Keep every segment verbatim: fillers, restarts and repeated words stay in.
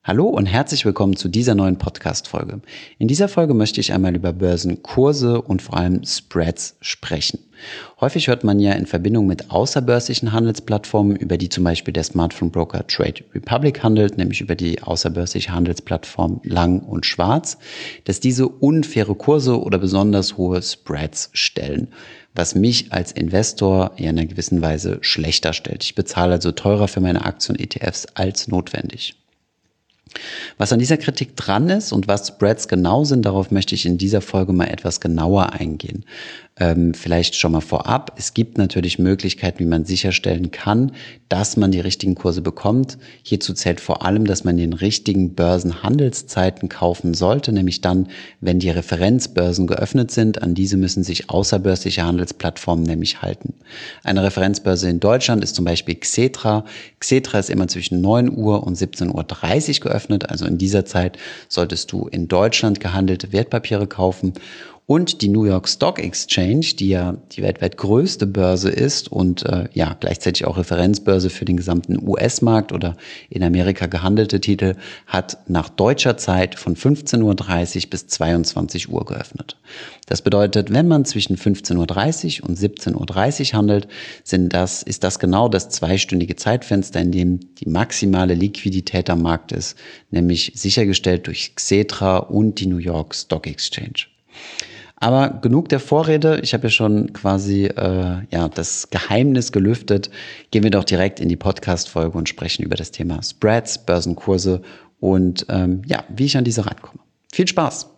Hallo und herzlich willkommen zu dieser neuen Podcast-Folge. In dieser Folge möchte ich einmal über Börsenkurse und vor allem Spreads sprechen. Häufig hört man ja in Verbindung mit außerbörslichen Handelsplattformen, über die zum Beispiel der Smartphone-Broker Trade Republic handelt, nämlich über die außerbörsliche Handelsplattform Lang und Schwarz, dass diese unfaire Kurse oder besonders hohe Spreads stellen, was mich als Investor ja in einer gewissen Weise schlechter stellt. Ich bezahle also teurer für meine Aktien und E T Fs als notwendig. Was an dieser Kritik dran ist und was Spreads genau sind, darauf möchte ich in dieser Folge mal etwas genauer eingehen. Ähm, vielleicht schon mal vorab. Es gibt natürlich Möglichkeiten, wie man sicherstellen kann, dass man die richtigen Kurse bekommt. Hierzu zählt vor allem, dass man den richtigen Börsenhandelszeiten kaufen sollte, nämlich dann, wenn die Referenzbörsen geöffnet sind. An diese müssen sich außerbörsliche Handelsplattformen nämlich halten. Eine Referenzbörse in Deutschland ist zum Beispiel Xetra. Xetra ist immer zwischen neun Uhr und siebzehn Uhr dreißig geöffnet. Also in dieser Zeit solltest du in Deutschland gehandelte Wertpapiere kaufen. Und die New York Stock Exchange, die ja die weltweit größte Börse ist und äh, ja gleichzeitig auch Referenzbörse für den gesamten U S-Markt oder in Amerika gehandelte Titel, hat nach deutscher Zeit von fünfzehn Uhr dreißig bis zweiundzwanzig Uhr geöffnet. Das bedeutet, wenn man zwischen fünfzehn Uhr dreißig und siebzehn Uhr dreißig handelt, sind das, ist das genau das zweistündige Zeitfenster, in dem die maximale Liquidität am Markt ist, nämlich sichergestellt durch Xetra und die New York Stock Exchange. Aber genug der Vorrede, ich habe ja schon quasi äh, ja das Geheimnis gelüftet. Gehen wir doch direkt in die Podcast-Folge und sprechen über das Thema Spreads, Börsenkurse und ähm, ja, wie ich an diese rankomme. Viel Spaß!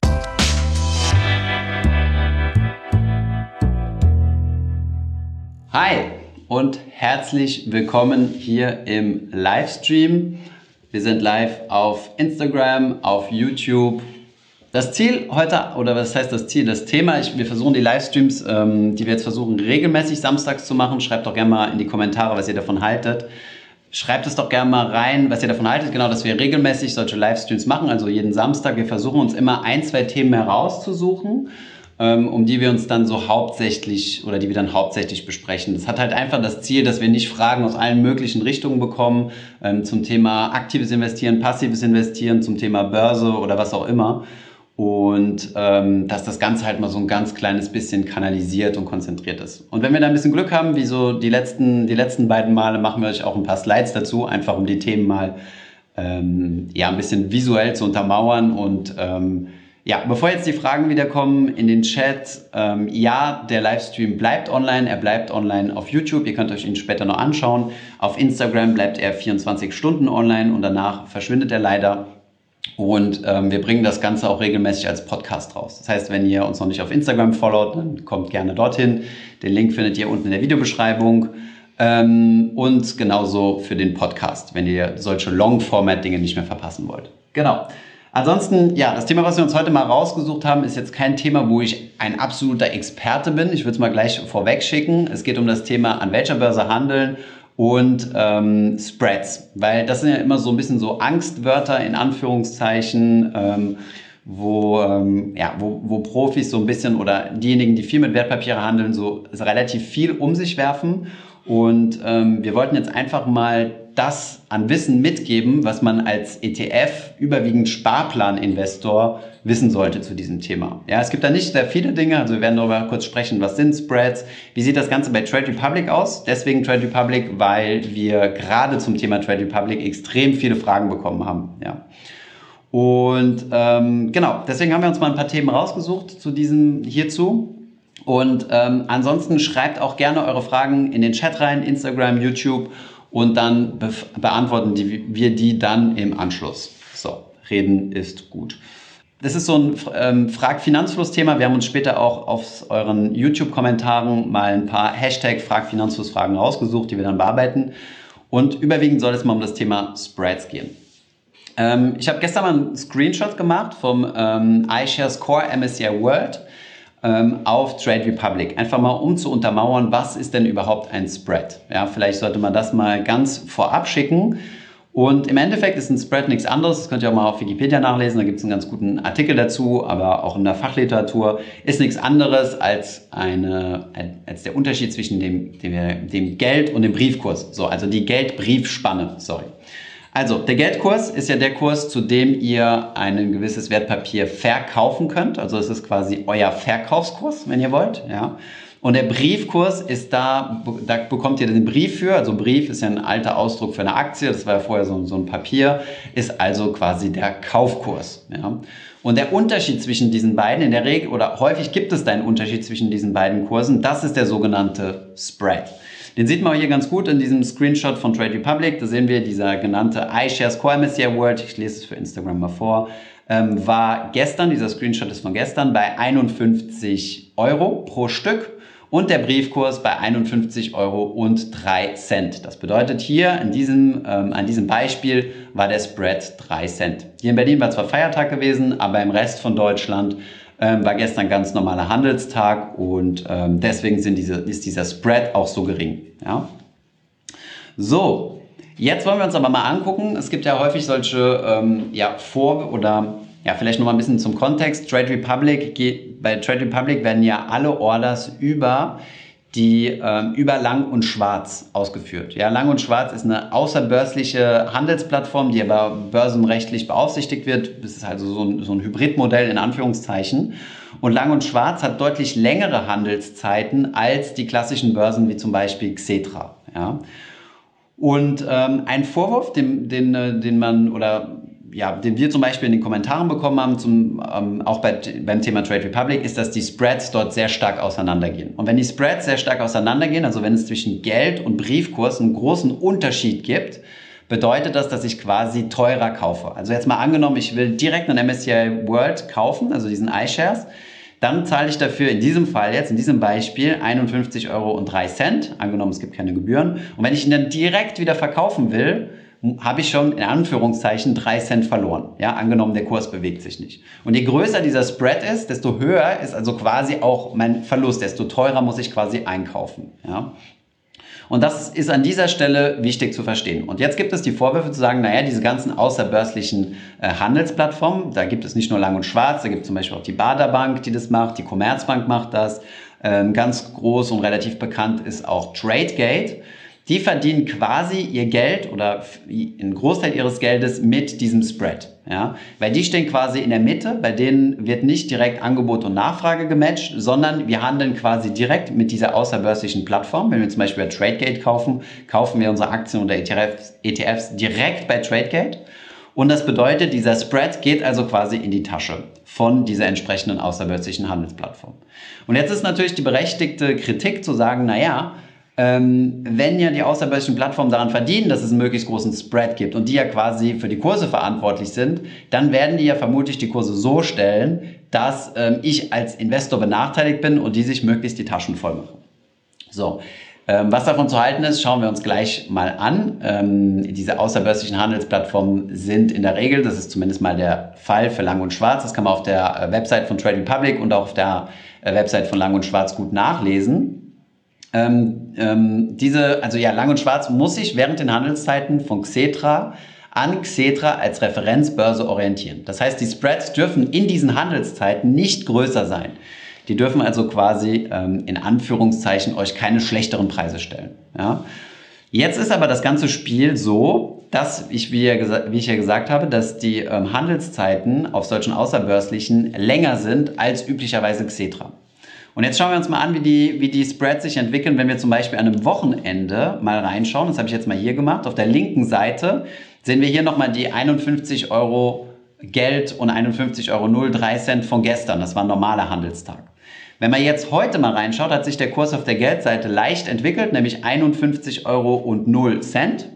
Hi und herzlich willkommen hier im Livestream. Wir sind live auf Instagram, auf YouTube. Das Ziel heute, oder was heißt das Ziel, das Thema, ich, wir versuchen die Livestreams, ähm, die wir jetzt versuchen regelmäßig samstags zu machen. Schreibt doch gerne mal in die Kommentare, was ihr davon haltet. Schreibt es doch gerne mal rein, was ihr davon haltet, genau, dass wir regelmäßig solche Livestreams machen, also jeden Samstag. Wir versuchen uns immer ein, zwei Themen herauszusuchen, ähm, um die wir uns dann so hauptsächlich, oder die wir dann hauptsächlich besprechen. Das hat halt einfach das Ziel, dass wir nicht Fragen aus allen möglichen Richtungen bekommen, ähm, zum Thema aktives Investieren, passives Investieren, zum Thema Börse oder was auch immer. Und ähm, dass das Ganze halt mal so ein ganz kleines bisschen kanalisiert und konzentriert ist. Und wenn wir da ein bisschen Glück haben, wie so die letzten, die letzten beiden Male, machen wir euch auch ein paar Slides dazu, einfach um die Themen mal ähm, ja, ein bisschen visuell zu untermauern. Und ähm, ja, bevor jetzt die Fragen wieder kommen in den Chat, ähm, ja, der Livestream bleibt online, er bleibt online auf YouTube, ihr könnt euch ihn später noch anschauen. Auf Instagram bleibt er vierundzwanzig Stunden online und danach verschwindet er leider. Und ähm, wir bringen das Ganze auch regelmäßig als Podcast raus. Das heißt, wenn ihr uns noch nicht auf Instagram followt, dann kommt gerne dorthin. Den Link findet ihr unten in der Videobeschreibung. Ähm, und genauso für den Podcast, wenn ihr solche Long-Format-Dinge nicht mehr verpassen wollt. Genau. Ansonsten, ja, das Thema, was wir uns heute mal rausgesucht haben, ist jetzt kein Thema, wo ich ein absoluter Experte bin. Ich würde es mal gleich vorweg schicken. Es geht um das Thema, an welcher Börse handeln und ähm, Spreads, weil das sind ja immer so ein bisschen so Angstwörter in Anführungszeichen, ähm, wo, ähm, ja, wo, wo Profis so ein bisschen oder diejenigen, die viel mit Wertpapiere handeln, so relativ viel um sich werfen. Und ähm, wir wollten jetzt einfach mal das an Wissen mitgeben, was man als E T F, überwiegend Sparplaninvestor, wissen sollte zu diesem Thema. Ja, es gibt da nicht sehr viele Dinge, also wir werden darüber kurz sprechen, was sind Spreads, wie sieht das Ganze bei Trade Republic aus? Deswegen Trade Republic, weil wir gerade zum Thema Trade Republic extrem viele Fragen bekommen haben. Ja. Und ähm, genau, deswegen haben wir uns mal ein paar Themen rausgesucht zu diesem hierzu. Und ähm, ansonsten schreibt auch gerne eure Fragen in den Chat rein, Instagram, YouTube, und dann be- beantworten die, wir die dann im Anschluss. So, reden ist gut. Das ist so ein ähm, Frag-Finanzfluss-Thema. Wir haben uns später auch auf euren YouTube-Kommentaren mal ein paar Hashtag Frag-Finanzfluss-Fragen rausgesucht, die wir dann bearbeiten. Und überwiegend soll es mal um das Thema Spreads gehen. Ähm, ich habe gestern mal einen Screenshot gemacht vom ähm, iShares Core M S C I World ähm, auf Trade Republic. Einfach mal um zu untermauern, was ist denn überhaupt ein Spread? Ja, vielleicht sollte man das mal ganz vorab schicken. Und im Endeffekt ist ein Spread nichts anderes, das könnt ihr auch mal auf Wikipedia nachlesen, da gibt es einen ganz guten Artikel dazu, aber auch in der Fachliteratur, ist nichts anderes als, eine, als der Unterschied zwischen dem, dem, dem Geld und dem Briefkurs. So, also die Geldbriefspanne, sorry. Also, der Geldkurs ist ja der Kurs, zu dem ihr ein gewisses Wertpapier verkaufen könnt. Also, es ist quasi euer Verkaufskurs, wenn ihr wollt. Ja. Und der Briefkurs ist da, da bekommt ihr den Brief für. Also, Brief ist ja ein alter Ausdruck für eine Aktie. Das war ja vorher so, so ein Papier. Ist also quasi der Kaufkurs. Ja. Und der Unterschied zwischen diesen beiden, in der Regel oder häufig gibt es da einen Unterschied zwischen diesen beiden Kursen. Das ist der sogenannte Spread. Den sieht man hier ganz gut in diesem Screenshot von Trade Republic. Da sehen wir dieser genannte iShares Core M S C I World, ich lese es für Instagram mal vor, ähm, war gestern, dieser Screenshot ist von gestern, bei einundfünfzig Euro pro Stück und der Briefkurs bei einundfünfzig Euro und drei Cent. Das bedeutet hier in diesem, ähm, an diesem Beispiel war der Spread drei Cent. Hier in Berlin war zwar Feiertag gewesen, aber im Rest von Deutschland Ähm, war gestern ganz normaler Handelstag und ähm, deswegen sind diese, ist dieser Spread auch so gering. Ja? So, jetzt wollen wir uns aber mal angucken. Es gibt ja häufig solche ähm, ja, Vor- oder ja, vielleicht noch mal ein bisschen zum Kontext. Trade Republic geht, bei Trade Republic werden ja alle Orders über die ähm, über Lang und Schwarz ausgeführt. Ja, Lang und Schwarz ist eine außerbörsliche Handelsplattform, die aber börsenrechtlich beaufsichtigt wird. Das ist also so ein, so ein Hybridmodell in Anführungszeichen. Und Lang und Schwarz hat deutlich längere Handelszeiten als die klassischen Börsen wie zum Beispiel Xetra. Ja. Und ähm, ein Vorwurf, den, den, den man oder ja, den wir zum Beispiel in den Kommentaren bekommen haben, zum, ähm, auch bei, beim Thema Trade Republic, ist, dass die Spreads dort sehr stark auseinandergehen. Und wenn die Spreads sehr stark auseinandergehen, also wenn es zwischen Geld und Briefkurs einen großen Unterschied gibt, bedeutet das, dass ich quasi teurer kaufe. Also jetzt mal angenommen, ich will direkt einen M S C I World kaufen, also diesen iShares, dann zahle ich dafür in diesem Fall jetzt, in diesem Beispiel, einundfünfzig Euro und drei Cent, angenommen es gibt keine Gebühren. Und wenn ich ihn dann direkt wieder verkaufen will, habe ich schon in Anführungszeichen drei Cent verloren. Ja, angenommen, der Kurs bewegt sich nicht. Und je größer dieser Spread ist, desto höher ist also quasi auch mein Verlust, desto teurer muss ich quasi einkaufen. Ja. Und das ist an dieser Stelle wichtig zu verstehen. Und jetzt gibt es die Vorwürfe zu sagen, naja, diese ganzen außerbörslichen äh, Handelsplattformen, da gibt es nicht nur Lang und Schwarz, da gibt es zum Beispiel auch die Bader Bank, die das macht, die Commerzbank macht das. Ähm, ganz groß und relativ bekannt ist auch Tradegate. Die verdienen quasi ihr Geld oder einen Großteil ihres Geldes mit diesem Spread. Ja? Weil die stehen quasi in der Mitte, bei denen wird nicht direkt Angebot und Nachfrage gematcht, sondern wir handeln quasi direkt mit dieser außerbörslichen Plattform. Wenn wir zum Beispiel bei Tradegate kaufen, kaufen wir unsere Aktien oder E T Fs, E T Fs direkt bei Tradegate. Und das bedeutet, dieser Spread geht also quasi in die Tasche von dieser entsprechenden außerbörslichen Handelsplattform. Und jetzt ist natürlich die berechtigte Kritik zu sagen, naja, Ähm, wenn ja die außerbörslichen Plattformen daran verdienen, dass es einen möglichst großen Spread gibt und die ja quasi für die Kurse verantwortlich sind, dann werden die ja vermutlich die Kurse so stellen, dass ähm, ich als Investor benachteiligt bin und die sich möglichst die Taschen voll machen. So, ähm, was davon zu halten ist, schauen wir uns gleich mal an. Ähm, diese außerbörslichen Handelsplattformen sind in der Regel, das ist zumindest mal der Fall für Lang und Schwarz, das kann man auf der äh, Website von Trade Republic und auch auf der äh, Website von Lang und Schwarz gut nachlesen. Ähm, ähm, diese, also ja, Lang und Schwarz muss sich während den Handelszeiten von Xetra an Xetra als Referenzbörse orientieren. Das heißt, die Spreads dürfen in diesen Handelszeiten nicht größer sein. Die dürfen also quasi ähm, in Anführungszeichen euch keine schlechteren Preise stellen. Ja? Jetzt ist aber das ganze Spiel so, dass ich, wie, ja wie ich ja gesagt habe, dass die ähm, Handelszeiten auf solchen außerbörslichen länger sind als üblicherweise Xetra. Und jetzt schauen wir uns mal an, wie die, wie die Spreads sich entwickeln, wenn wir zum Beispiel an einem Wochenende mal reinschauen. Das habe ich jetzt mal hier gemacht. Auf der linken Seite sehen wir hier nochmal die einundfünfzig Euro Geld und einundfünfzig Euro null drei Cent von gestern. Das war ein normaler Handelstag. Wenn man jetzt heute mal reinschaut, hat sich der Kurs auf der Geldseite leicht entwickelt, nämlich einundfünfzig Euro und null Cent.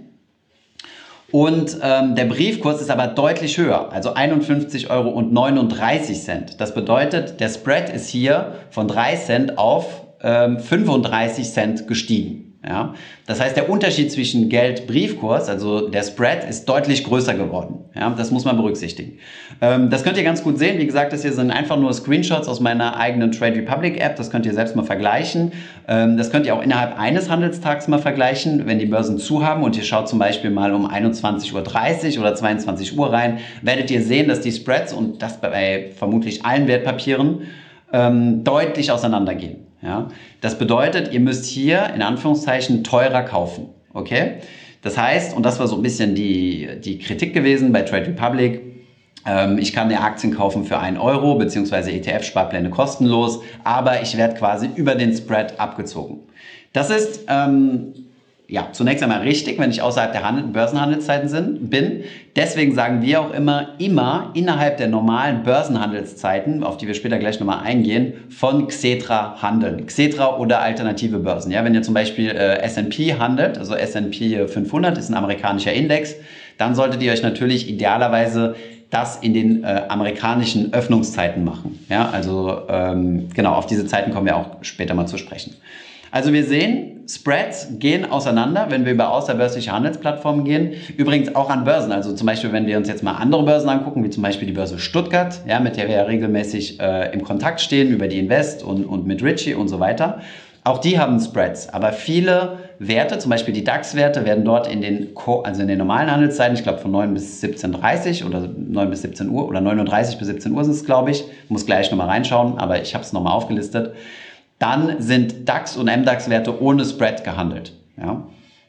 Und ähm, der Briefkurs ist aber deutlich höher, also einundfünfzig Euro und neununddreißig Cent. Das bedeutet, der Spread ist hier von drei Cent auf ähm, fünfunddreißig Cent gestiegen. Ja? Das heißt, der Unterschied zwischen Geld-Briefkurs, also der Spread, ist deutlich größer geworden. Ja? Das muss man berücksichtigen. Ähm, das könnt ihr ganz gut sehen. Wie gesagt, das hier sind einfach nur Screenshots aus meiner eigenen Trade Republic App. Das könnt ihr selbst mal vergleichen. Ähm, das könnt ihr auch innerhalb eines Handelstags mal vergleichen, wenn die Börsen zu haben und ihr schaut zum Beispiel mal um einundzwanzig Uhr dreißig oder zweiundzwanzig Uhr rein, werdet ihr sehen, dass die Spreads, und das bei vermutlich allen Wertpapieren, ähm, deutlich auseinandergehen. Ja? Das bedeutet, ihr müsst hier in Anführungszeichen teurer kaufen. Okay? Das heißt, und das war so ein bisschen die, die Kritik gewesen bei Trade Republic, ähm, ich kann mir Aktien kaufen für einen Euro, beziehungsweise E T F-Sparpläne kostenlos, aber ich werde quasi über den Spread abgezogen. Das ist ähm, ja zunächst einmal richtig, wenn ich außerhalb der Handel- Börsenhandelszeiten sind, bin. Deswegen sagen wir auch immer, immer innerhalb der normalen Börsenhandelszeiten, auf die wir später gleich nochmal eingehen, von Xetra handeln. Xetra oder alternative Börsen. Ja, wenn ihr zum Beispiel äh, S und P handelt, also S und P fünfhundert ist ein amerikanischer Index, dann solltet ihr euch natürlich idealerweise das in den äh, amerikanischen Öffnungszeiten machen. Ja, also ähm, genau, auf diese Zeiten kommen wir auch später mal zu sprechen. Also wir sehen, Spreads gehen auseinander, wenn wir über außerbörsliche Handelsplattformen gehen. Übrigens auch an Börsen. Also zum Beispiel, wenn wir uns jetzt mal andere Börsen angucken, wie zum Beispiel die Börse Stuttgart, ja, mit der wir ja regelmäßig äh, im Kontakt stehen, über die Invest und, und mit Richie und so weiter. Auch die haben Spreads. Aber viele Werte, zum Beispiel die DAX-Werte, werden dort in den, also in den normalen Handelszeiten, ich glaube von neun bis siebzehn Uhr dreißig oder neun bis siebzehn Uhr oder neun Uhr dreißig bis siebzehn Uhr ist es, glaube ich. Muss gleich nochmal reinschauen, aber ich habe es nochmal aufgelistet. Dann sind DAX- und M DAX-Werte ohne Spread gehandelt. Ja?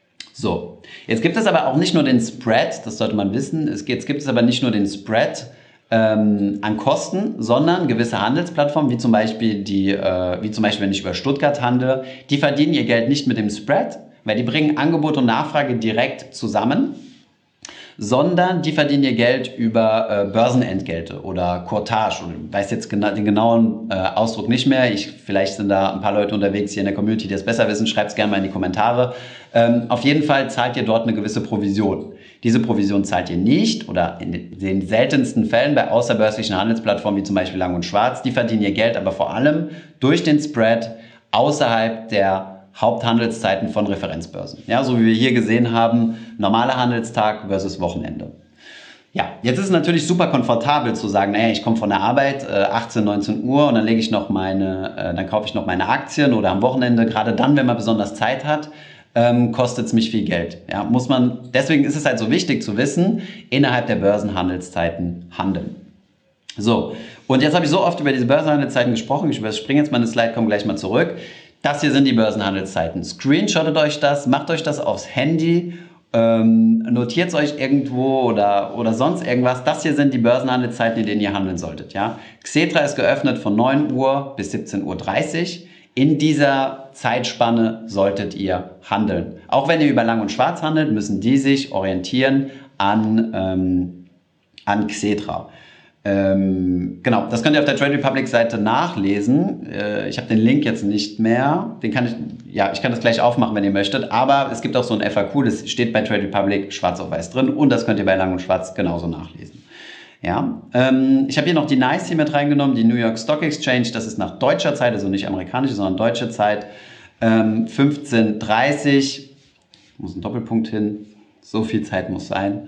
So, jetzt gibt es aber auch nicht nur den Spread, das sollte man wissen, es, jetzt gibt es aber nicht nur den Spread ähm, an Kosten, sondern gewisse Handelsplattformen, wie zum Beispiel, die, äh, wie zum Beispiel, wenn ich über Stuttgart handle, die verdienen ihr Geld nicht mit dem Spread, weil die bringen Angebot und Nachfrage direkt zusammen, sondern die verdienen ihr Geld über äh, Börsenentgelte oder Courtage. Ich weiß jetzt gena den genauen äh, Ausdruck nicht mehr. Ich, vielleicht sind da ein paar Leute unterwegs hier in der Community, die es besser wissen. Schreibt es gerne mal in die Kommentare. Ähm, auf jeden Fall zahlt ihr dort eine gewisse Provision. Diese Provision zahlt ihr nicht oder in den seltensten Fällen bei außerbörslichen Handelsplattformen wie zum Beispiel Lang und Schwarz. Die verdienen ihr Geld aber vor allem durch den Spread außerhalb der Haupthandelszeiten von Referenzbörsen. Ja, so wie wir hier gesehen haben, normaler Handelstag versus Wochenende. Ja, jetzt ist es natürlich super komfortabel zu sagen, naja, ich komme von der Arbeit, äh, achtzehn, neunzehn Uhr und dann lege ich noch meine, äh, dann kaufe ich noch meine Aktien oder am Wochenende, gerade dann, wenn man besonders Zeit hat, ähm, kostet es mich viel Geld. Ja, muss man, deswegen ist es halt so wichtig zu wissen, innerhalb der Börsenhandelszeiten handeln. So, und jetzt habe ich so oft über diese Börsenhandelszeiten gesprochen, ich überspringe jetzt meine Slide, komme gleich mal zurück. Das hier sind die Börsenhandelszeiten. Screenshottet euch das, macht euch das aufs Handy, ähm, notiert es euch irgendwo oder, oder sonst irgendwas. Das hier sind die Börsenhandelszeiten, in denen ihr handeln solltet. Ja? Xetra ist geöffnet von neun Uhr bis siebzehn Uhr dreißig. In dieser Zeitspanne solltet ihr handeln. Auch wenn ihr über Lang und Schwarz handelt, müssen die sich orientieren an, ähm, an Xetra. Ähm, genau, das könnt ihr auf der Trade Republic Seite nachlesen. Äh, ich habe den Link jetzt nicht mehr. Den kann ich, ja, ich kann das gleich aufmachen, wenn ihr möchtet. Aber es gibt auch so ein F A Q, das steht bei Trade Republic schwarz auf weiß drin und das könnt ihr bei Lang und Schwarz genauso nachlesen. Ja, ähm, ich habe hier noch die NYSE hier mit reingenommen, die New York Stock Exchange. Das ist nach deutscher Zeit, also nicht amerikanische, sondern deutsche Zeit. Ähm, fünfzehn Uhr dreißig, muss ein Doppelpunkt hin, so viel Zeit muss sein.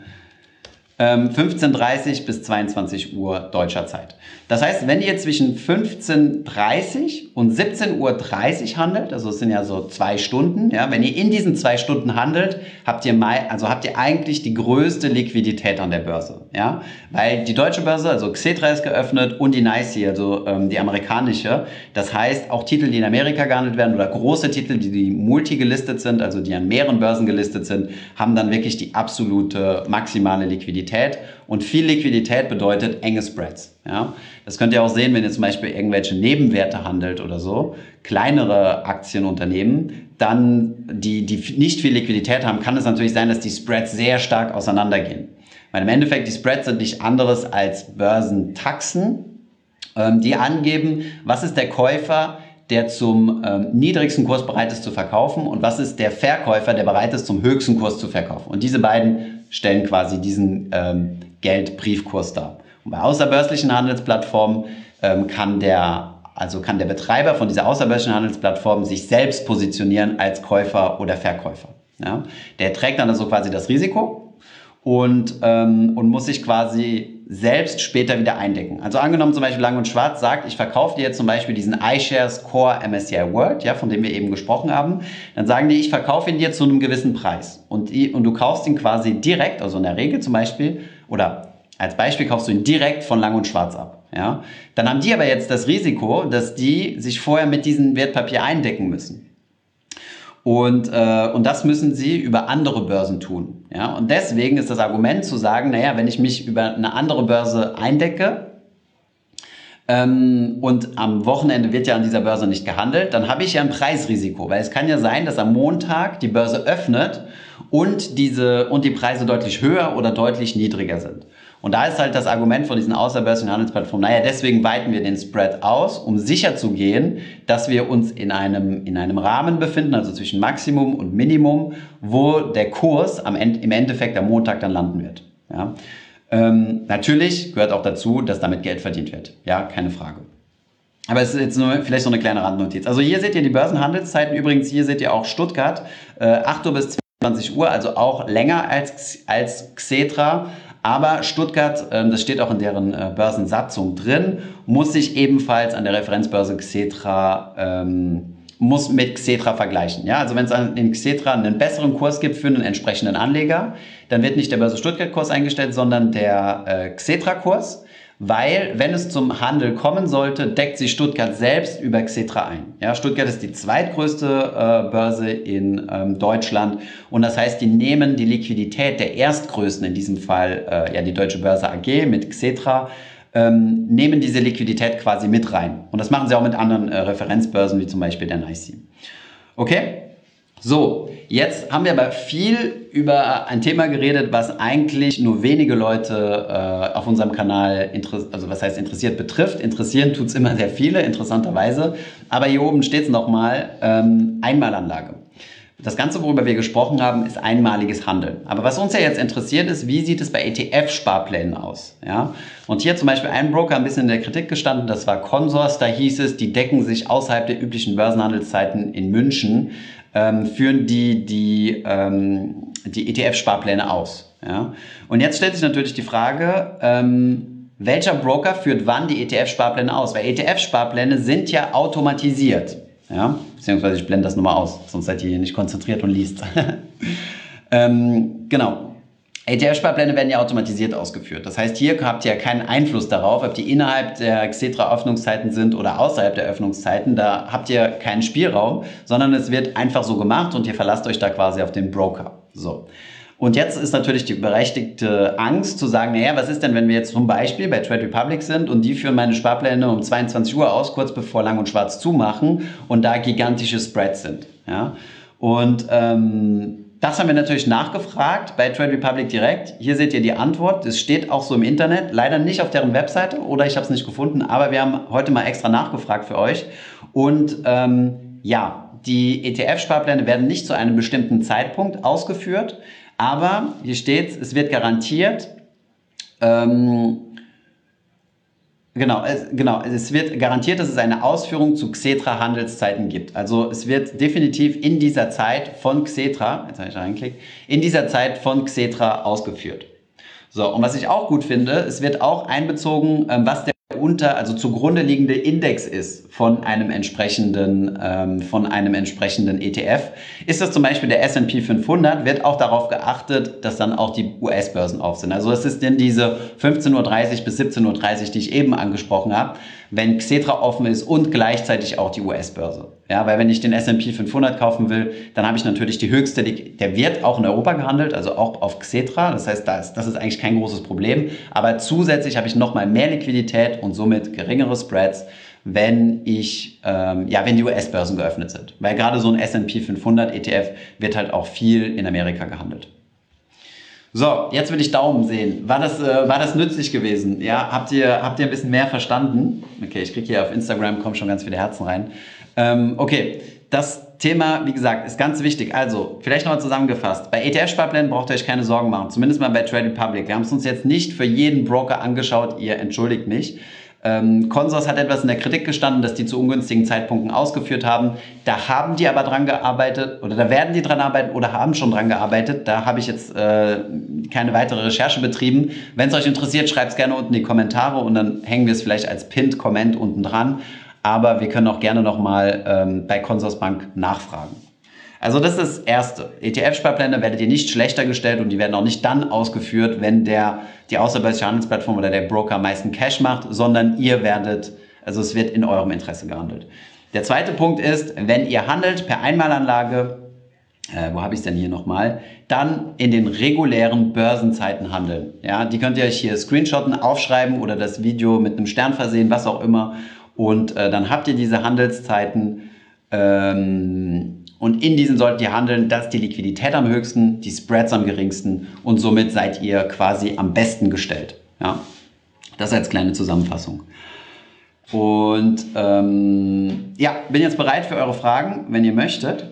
fünfzehn Uhr dreißig bis zweiundzwanzig Uhr deutscher Zeit. Das heißt, wenn ihr zwischen fünfzehn Uhr dreißig und siebzehn Uhr dreißig handelt, also es sind ja so zwei Stunden, ja, wenn ihr in diesen zwei Stunden handelt, habt ihr mai, also habt ihr eigentlich die größte Liquidität an der Börse, ja, weil die deutsche Börse, also Xetra ist geöffnet und die NYSE, also ähm, die amerikanische. Das heißt, auch Titel, die in Amerika gehandelt werden oder große Titel, die, die multi gelistet sind, also die an mehreren Börsen gelistet sind, haben dann wirklich die absolute maximale Liquidität. Und viel Liquidität bedeutet enge Spreads. Ja? Das könnt ihr auch sehen, wenn ihr zum Beispiel irgendwelche Nebenwerte handelt oder so, kleinere Aktienunternehmen, dann die, die nicht viel Liquidität haben, kann es natürlich sein, dass die Spreads sehr stark auseinandergehen. Weil im Endeffekt die Spreads sind nicht anderes als Börsentaxen, ähm, die angeben, was ist der Käufer, der zum ähm, niedrigsten Kurs bereit ist zu verkaufen und was ist der Verkäufer, der bereit ist zum höchsten Kurs zu verkaufen. Und diese beiden stellen quasi diesen ähm, Geldbriefkurs dar. Und bei außerbörslichen Handelsplattformen ähm, kann der, also kann der Betreiber von dieser außerbörslichen Handelsplattform sich selbst positionieren als Käufer oder Verkäufer. Ja? Der trägt dann also quasi das Risiko und, ähm, und muss sich quasi selbst später wieder eindecken. Also angenommen zum Beispiel Lang und Schwarz sagt, ich verkaufe dir jetzt zum Beispiel diesen iShares Core M S C I World, ja, von dem wir eben gesprochen haben, dann sagen die, ich verkaufe ihn dir zu einem gewissen Preis und, und du kaufst ihn quasi direkt, also in der Regel zum Beispiel, oder als Beispiel kaufst du ihn direkt von Lang und Schwarz ab. Ja. Dann haben die aber jetzt das Risiko, dass die sich vorher mit diesem Wertpapier eindecken müssen. Und, äh, und das müssen sie über andere Börsen tun. Ja? Und deswegen ist das Argument zu sagen, naja, wenn ich mich über eine andere Börse eindecke, ähm, und am Wochenende wird ja an dieser Börse nicht gehandelt, dann habe ich ja ein Preisrisiko. Weil es kann ja sein, dass am Montag die Börse öffnet und, diese, und die Preise deutlich höher oder deutlich niedriger sind. Und da ist halt das Argument von diesen außerbörslichen Handelsplattformen, naja, deswegen weiten wir den Spread aus, um sicher zu gehen, dass wir uns in einem, in einem Rahmen befinden, also zwischen Maximum und Minimum, wo der Kurs am Ende, im Endeffekt am Montag dann landen wird. Ja? Ähm, natürlich gehört auch dazu, dass damit Geld verdient wird. Ja, keine Frage. Aber es ist jetzt nur vielleicht so eine kleine Randnotiz. Also hier seht ihr die Börsenhandelszeiten. Übrigens, hier seht ihr auch Stuttgart, äh, acht Uhr bis zweiundzwanzig Uhr, also auch länger als, als Xetra. Aber Stuttgart, ähm, das steht auch in deren äh, Börsensatzung drin, muss sich ebenfalls an der Referenzbörse Xetra, ähm, muss mit Xetra vergleichen. Ja? Also wenn es in Xetra einen besseren Kurs gibt für einen entsprechenden Anleger, dann wird nicht der Börse Stuttgart-Kurs eingestellt, sondern der äh, Xetra-Kurs. Weil, wenn es zum Handel kommen sollte, deckt sich Stuttgart selbst über Xetra ein. Ja, Stuttgart ist die zweitgrößte äh, Börse in ähm, Deutschland und das heißt, die nehmen die Liquidität der Erstgrößten, in diesem Fall äh, ja die Deutsche Börse A G mit Xetra, ähm, nehmen diese Liquidität quasi mit rein. Und das machen sie auch mit anderen äh, Referenzbörsen, wie zum Beispiel der NYSE. Okay? So, jetzt haben wir aber viel über ein Thema geredet, was eigentlich nur wenige Leute äh, auf unserem Kanal, also was heißt interessiert betrifft. Interessieren tut es immer sehr viele, interessanterweise. Aber hier oben steht es nochmal, ähm, Einmalanlage. Das Ganze, worüber wir gesprochen haben, ist einmaliges Handeln. Aber was uns ja jetzt interessiert ist, wie sieht es bei E T F-Sparplänen aus? Ja? Und hier zum Beispiel ein Broker ein bisschen in der Kritik gestanden, das war Consors. Da hieß es, die decken sich außerhalb der üblichen Börsenhandelszeiten in München, ähm, führen die die, ähm, die E T F-Sparpläne aus. Ja? Und jetzt stellt sich natürlich die Frage, ähm, welcher Broker führt wann die E T F-Sparpläne aus? Weil E T F-Sparpläne sind ja automatisiert. Ja, beziehungsweise ich blende das nur mal aus, sonst seid ihr hier nicht konzentriert und liest. ähm, genau. E T F-Sparpläne werden ja automatisiert ausgeführt. Das heißt, hier habt ihr ja keinen Einfluss darauf, ob die innerhalb der Xetra-Öffnungszeiten sind oder außerhalb der Öffnungszeiten. Da habt ihr keinen Spielraum, sondern es wird einfach so gemacht und ihr verlasst euch da quasi auf den Broker. So. Und jetzt ist natürlich die berechtigte Angst zu sagen, naja, was ist denn, wenn wir jetzt zum Beispiel bei Trade Republic sind und die führen meine Sparpläne um zweiundzwanzig Uhr aus, kurz bevor Lang und Schwarz zumachen und da gigantische Spreads sind. Ja? Und ähm, das haben wir natürlich nachgefragt bei Trade Republic direkt. Hier seht ihr die Antwort. Es steht auch so im Internet, leider nicht auf deren Webseite oder ich habe es nicht gefunden, aber wir haben heute mal extra nachgefragt für euch. Und ähm, ja, die E T F-Sparpläne werden nicht zu einem bestimmten Zeitpunkt ausgeführt. Aber hier steht, es wird garantiert, ähm, genau, es, genau, es wird garantiert, dass es eine Ausführung zu Xetra-Handelszeiten gibt. Also es wird definitiv in dieser Zeit von Xetra, jetzt habe ich reingeklickt, in dieser Zeit von Xetra ausgeführt. So, und was ich auch gut finde, es wird auch einbezogen, ähm, was der unter, also zugrunde liegende Index ist von einem entsprechenden, ähm, von einem entsprechenden E T F. Ist das zum Beispiel der S und P fünfhundert, wird auch darauf geachtet, dass dann auch die U S-Börsen auf sind. Also es ist denn diese fünfzehn Uhr dreißig bis siebzehn Uhr dreißig, die ich eben angesprochen habe, wenn Xetra offen ist und gleichzeitig auch die U S-Börse. Ja, weil wenn ich den S und P fünfhundert kaufen will, dann habe ich natürlich die höchste, der wird auch in Europa gehandelt, also auch auf Xetra. Das heißt, das, das ist eigentlich kein großes Problem. Aber zusätzlich habe ich nochmal mehr Liquidität und somit geringere Spreads, wenn ich, ähm, ja, wenn die U S-Börsen geöffnet sind. Weil gerade so ein S und P fünfhundert E T F wird halt auch viel in Amerika gehandelt. So, jetzt will ich Daumen sehen. War das, äh, war das nützlich gewesen? Ja, habt ihr, habt ihr ein bisschen mehr verstanden? Okay, ich kriege hier auf Instagram, kommen schon ganz viele Herzen rein. Ähm, okay, das Thema, wie gesagt, ist ganz wichtig. Also, vielleicht nochmal zusammengefasst. Bei E T F-Sparplänen braucht ihr euch keine Sorgen machen. Zumindest mal bei Trade Republic. Wir haben es uns jetzt nicht für jeden Broker angeschaut. Ihr entschuldigt mich. Ähm, Consors hat etwas in der Kritik gestanden, dass die zu ungünstigen Zeitpunkten ausgeführt haben. Da haben die aber dran gearbeitet oder da werden die dran arbeiten oder haben schon dran gearbeitet. Da habe ich jetzt äh, keine weitere Recherche betrieben. Wenn es euch interessiert, schreibt es gerne unten in die Kommentare und dann hängen wir es vielleicht als Pinned-Comment unten dran. Aber wir können auch gerne nochmal ähm, bei Consors Bank nachfragen. Also das ist das Erste. E T F-Sparpläne werdet ihr nicht schlechter gestellt und die werden auch nicht dann ausgeführt, wenn der, die außerbörsliche Handelsplattform oder der Broker am meisten Cash macht, sondern ihr werdet, also es wird in eurem Interesse gehandelt. Der zweite Punkt ist, wenn ihr handelt per Einmalanlage, Äh, wo habe ich es denn hier nochmal? Dann in den regulären Börsenzeiten handeln. Ja, die könnt ihr euch hier screenshotten, aufschreiben oder das Video mit einem Stern versehen, was auch immer. Und äh, dann habt ihr diese Handelszeiten ähm, und in diesen solltet ihr handeln. Da ist die Liquidität am höchsten, die Spreads am geringsten und somit seid ihr quasi am besten gestellt. Ja, das als kleine Zusammenfassung. Und ähm, ja, bin jetzt bereit für eure Fragen, wenn ihr möchtet.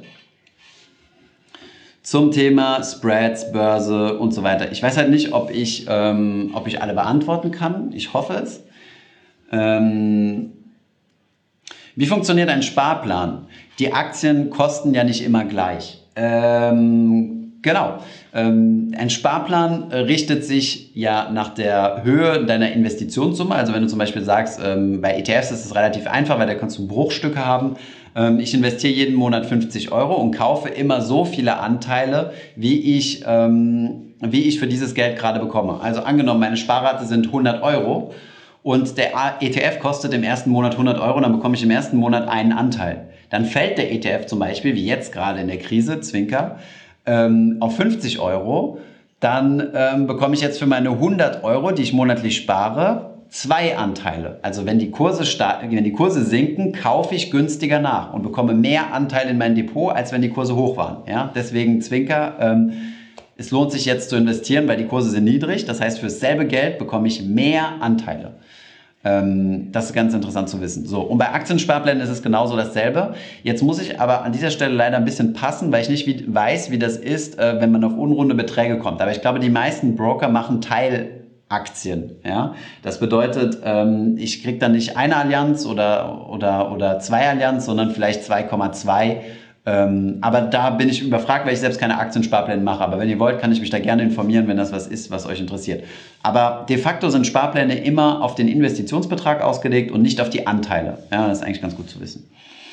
Zum Thema Spreads, Börse und so weiter. Ich weiß halt nicht, ob ich, ähm, ob ich alle beantworten kann. Ich hoffe es. Ähm, wie funktioniert ein Sparplan? Die Aktien kosten ja nicht immer gleich. Ähm, genau. Ähm, ein Sparplan äh, richtet sich ja nach der Höhe deiner Investitionssumme. Also wenn du zum Beispiel sagst, ähm, bei E T Fs ist es relativ einfach, weil da kannst du Bruchstücke haben. Ähm, ich investiere jeden Monat fünfzig Euro und kaufe immer so viele Anteile, wie ich, ähm, wie ich für dieses Geld gerade bekomme. Also angenommen, meine Sparrate sind hundert Euro und der E T F kostet im ersten Monat hundert Euro, dann bekomme ich im ersten Monat einen Anteil. Dann fällt der E T F zum Beispiel, wie jetzt gerade in der Krise, Zwinker, ähm, auf fünfzig Euro. Dann ähm, bekomme ich jetzt für meine hundert Euro, die ich monatlich spare, zwei Anteile. Also wenn die Kurse, wenn die Kurse sinken, kaufe ich günstiger nach und bekomme mehr Anteile in mein Depot, als wenn die Kurse hoch waren. Ja? Deswegen Zwinker, ähm, es lohnt sich jetzt zu investieren, weil die Kurse sind niedrig. Das heißt, für dasselbe Geld bekomme ich mehr Anteile. Ähm, das ist ganz interessant zu wissen. So, und bei Aktiensparplänen ist es genauso dasselbe. Jetzt muss ich aber an dieser Stelle leider ein bisschen passen, weil ich nicht wie, weiß, wie das ist, äh, wenn man auf unrunde Beträge kommt. Aber ich glaube, die meisten Broker machen Teilaktien. Ja? Das bedeutet, ähm, ich kriege dann nicht eine Allianz oder, oder, oder zwei Allianz, sondern vielleicht zwei Komma zwei. Ähm, aber da bin ich überfragt, weil ich selbst keine Aktiensparpläne mache. Aber wenn ihr wollt, kann ich mich da gerne informieren, wenn das was ist, was euch interessiert. Aber de facto sind Sparpläne immer auf den Investitionsbetrag ausgelegt und nicht auf die Anteile. Ja, das ist eigentlich ganz gut zu wissen.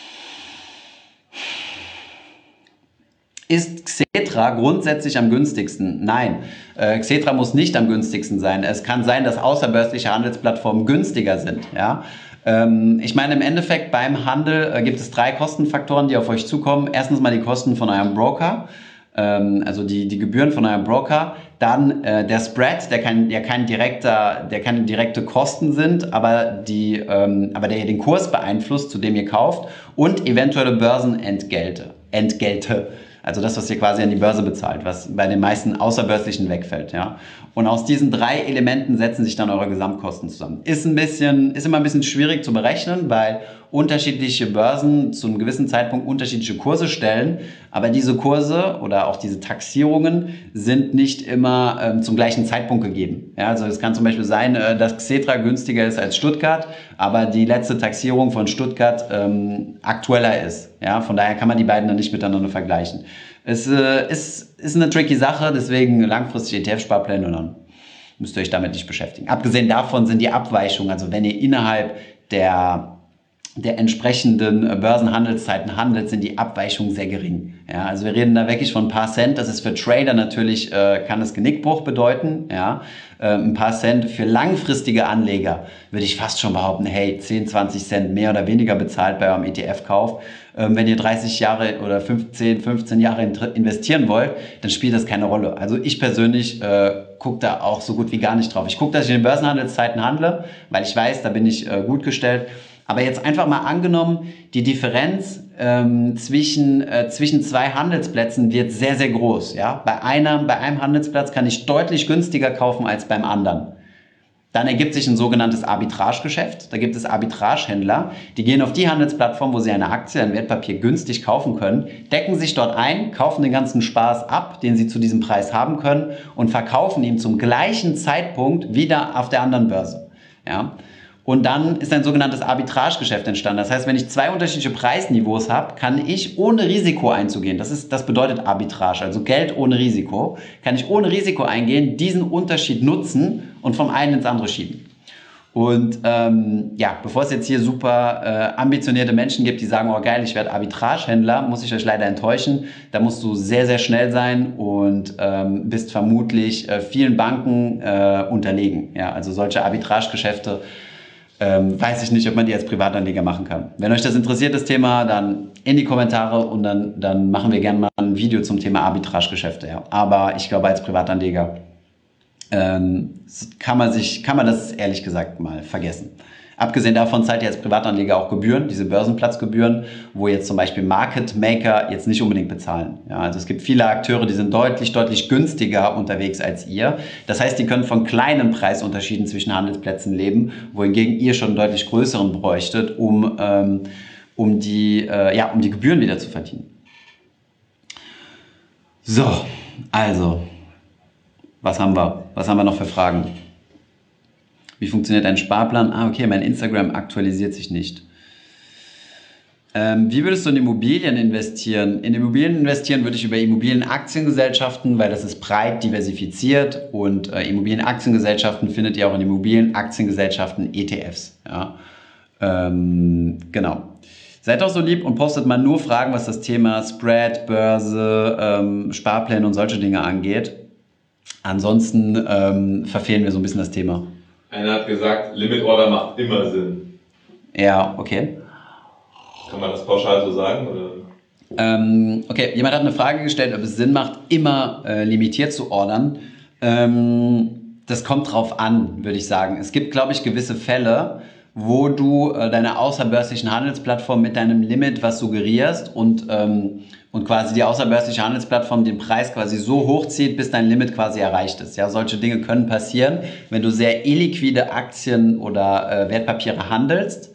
Ist Xetra grundsätzlich am günstigsten? Nein, äh, Xetra muss nicht am günstigsten sein. Es kann sein, dass außerbörsliche Handelsplattformen günstiger sind. Ja? Ähm, ich meine, im Endeffekt beim Handel äh, gibt es drei Kostenfaktoren, die auf euch zukommen. Erstens mal die Kosten von eurem Broker, ähm, also die, die Gebühren von eurem Broker. Dann äh, der Spread, der kein, der, kein direkter, der keine direkte Kosten sind, aber, die, ähm, aber der den Kurs beeinflusst, zu dem ihr kauft. Und eventuelle Börsenentgelte. Entgelte. Also das, was ihr quasi an die Börse bezahlt, was bei den meisten außerbörslichen wegfällt. Ja? Und aus diesen drei Elementen setzen sich dann eure Gesamtkosten zusammen. Ist ein bisschen, ist immer ein bisschen schwierig zu berechnen, weil unterschiedliche Börsen zu einem gewissen Zeitpunkt unterschiedliche Kurse stellen. Aber diese Kurse oder auch diese Taxierungen sind nicht immer ähm, zum gleichen Zeitpunkt gegeben. Ja, also es kann zum Beispiel sein, äh, dass Xetra günstiger ist als Stuttgart, aber die letzte Taxierung von Stuttgart ähm, aktueller ist. Ja, von daher kann man die beiden dann nicht miteinander vergleichen. Es äh, ist, ist eine tricky Sache, deswegen langfristig E T F-Sparpläne und dann müsst ihr euch damit nicht beschäftigen. Abgesehen davon sind die Abweichungen, also wenn ihr innerhalb der der entsprechenden Börsenhandelszeiten handelt, sind die Abweichungen sehr gering. Ja, also wir reden da wirklich von ein paar Cent. Das ist für Trader natürlich, äh, kann es Genickbruch bedeuten. Ja, äh, ein paar Cent für langfristige Anleger würde ich fast schon behaupten, hey, zehn, zwanzig Cent mehr oder weniger bezahlt bei eurem E T F-Kauf. Ähm, wenn ihr dreißig Jahre oder fünfzehn, fünfzehn Jahre investieren wollt, dann spielt das keine Rolle. Also ich persönlich äh, gucke da auch so gut wie gar nicht drauf. Ich gucke, dass ich in den Börsenhandelszeiten handle, weil ich weiß, da bin ich äh, gut gestellt. Aber jetzt einfach mal angenommen, die Differenz ähm, zwischen, äh, zwischen zwei Handelsplätzen wird sehr, sehr groß. Ja? Bei, einem, bei einem Handelsplatz kann ich deutlich günstiger kaufen als beim anderen. Dann ergibt sich ein sogenanntes Arbitragegeschäft. Da gibt es Arbitragehändler, die gehen auf die Handelsplattform, wo sie eine Aktie, ein Wertpapier günstig kaufen können, decken sich dort ein, kaufen den ganzen Spaß ab, den sie zu diesem Preis haben können und verkaufen ihn zum gleichen Zeitpunkt wieder auf der anderen Börse. Ja? Und dann ist ein sogenanntes Arbitragegeschäft entstanden. Das heißt, wenn ich zwei unterschiedliche Preisniveaus habe, kann ich ohne Risiko einzugehen. Das ist, das bedeutet Arbitrage, also Geld ohne Risiko. Kann ich ohne Risiko eingehen, diesen Unterschied nutzen und vom einen ins andere schieben. Und ähm, ja, bevor es jetzt hier super äh, ambitionierte Menschen gibt, die sagen, oh geil, ich werde Arbitragehändler, muss ich euch leider enttäuschen. Da musst du sehr, sehr schnell sein und ähm, bist vermutlich äh, vielen Banken äh, unterlegen. Ja, also solche Arbitragegeschäfte ähm, weiß ich nicht, ob man die als Privatanleger machen kann. Wenn euch das interessiert, das Thema, dann in die Kommentare und dann, dann machen wir gerne mal ein Video zum Thema Arbitragegeschäfte. Ja. Aber ich glaube, als Privatanleger ähm, kann man sich, kann man das ehrlich gesagt mal vergessen. Abgesehen davon zahlt ihr als Privatanleger auch Gebühren, diese Börsenplatzgebühren, wo jetzt zum Beispiel Market Maker jetzt nicht unbedingt bezahlen. Ja, also es gibt viele Akteure, die sind deutlich, deutlich günstiger unterwegs als ihr. Das heißt, die können von kleinen Preisunterschieden zwischen Handelsplätzen leben, wohingegen ihr schon einen deutlich größeren bräuchtet, um, ähm, um, die, äh, ja, um die Gebühren wieder zu verdienen. So, also, was haben wir? Was haben wir noch für Fragen? Wie funktioniert ein Sparplan? Ah, okay, mein Instagram aktualisiert sich nicht. Ähm, wie würdest du in Immobilien investieren? In Immobilien investieren würde ich über Immobilienaktiengesellschaften, weil das ist breit diversifiziert und äh, Immobilienaktiengesellschaften findet ihr auch in Immobilienaktiengesellschaften E T Fs. Ja? Ähm, genau. Seid auch so lieb und postet mal nur Fragen, was das Thema Spread, Börse, ähm, Sparpläne und solche Dinge angeht. Ansonsten ähm, verfehlen wir so ein bisschen das Thema. Einer hat gesagt, Limit Order macht immer Sinn. Ja, okay. Kann man das pauschal so sagen? Oder? Ähm, okay, jemand hat eine Frage gestellt, ob es Sinn macht, immer äh, limitiert zu ordern. Ähm, das kommt drauf an, würde ich sagen. Es gibt, glaube ich, gewisse Fälle, wo du äh, deine außerbörslichen Handelsplattform mit deinem Limit was suggerierst und, ähm, und quasi die außerbörsliche Handelsplattform den Preis quasi so hochzieht, bis dein Limit quasi erreicht ist. Ja, solche Dinge können passieren, wenn du sehr illiquide Aktien oder äh, Wertpapiere handelst,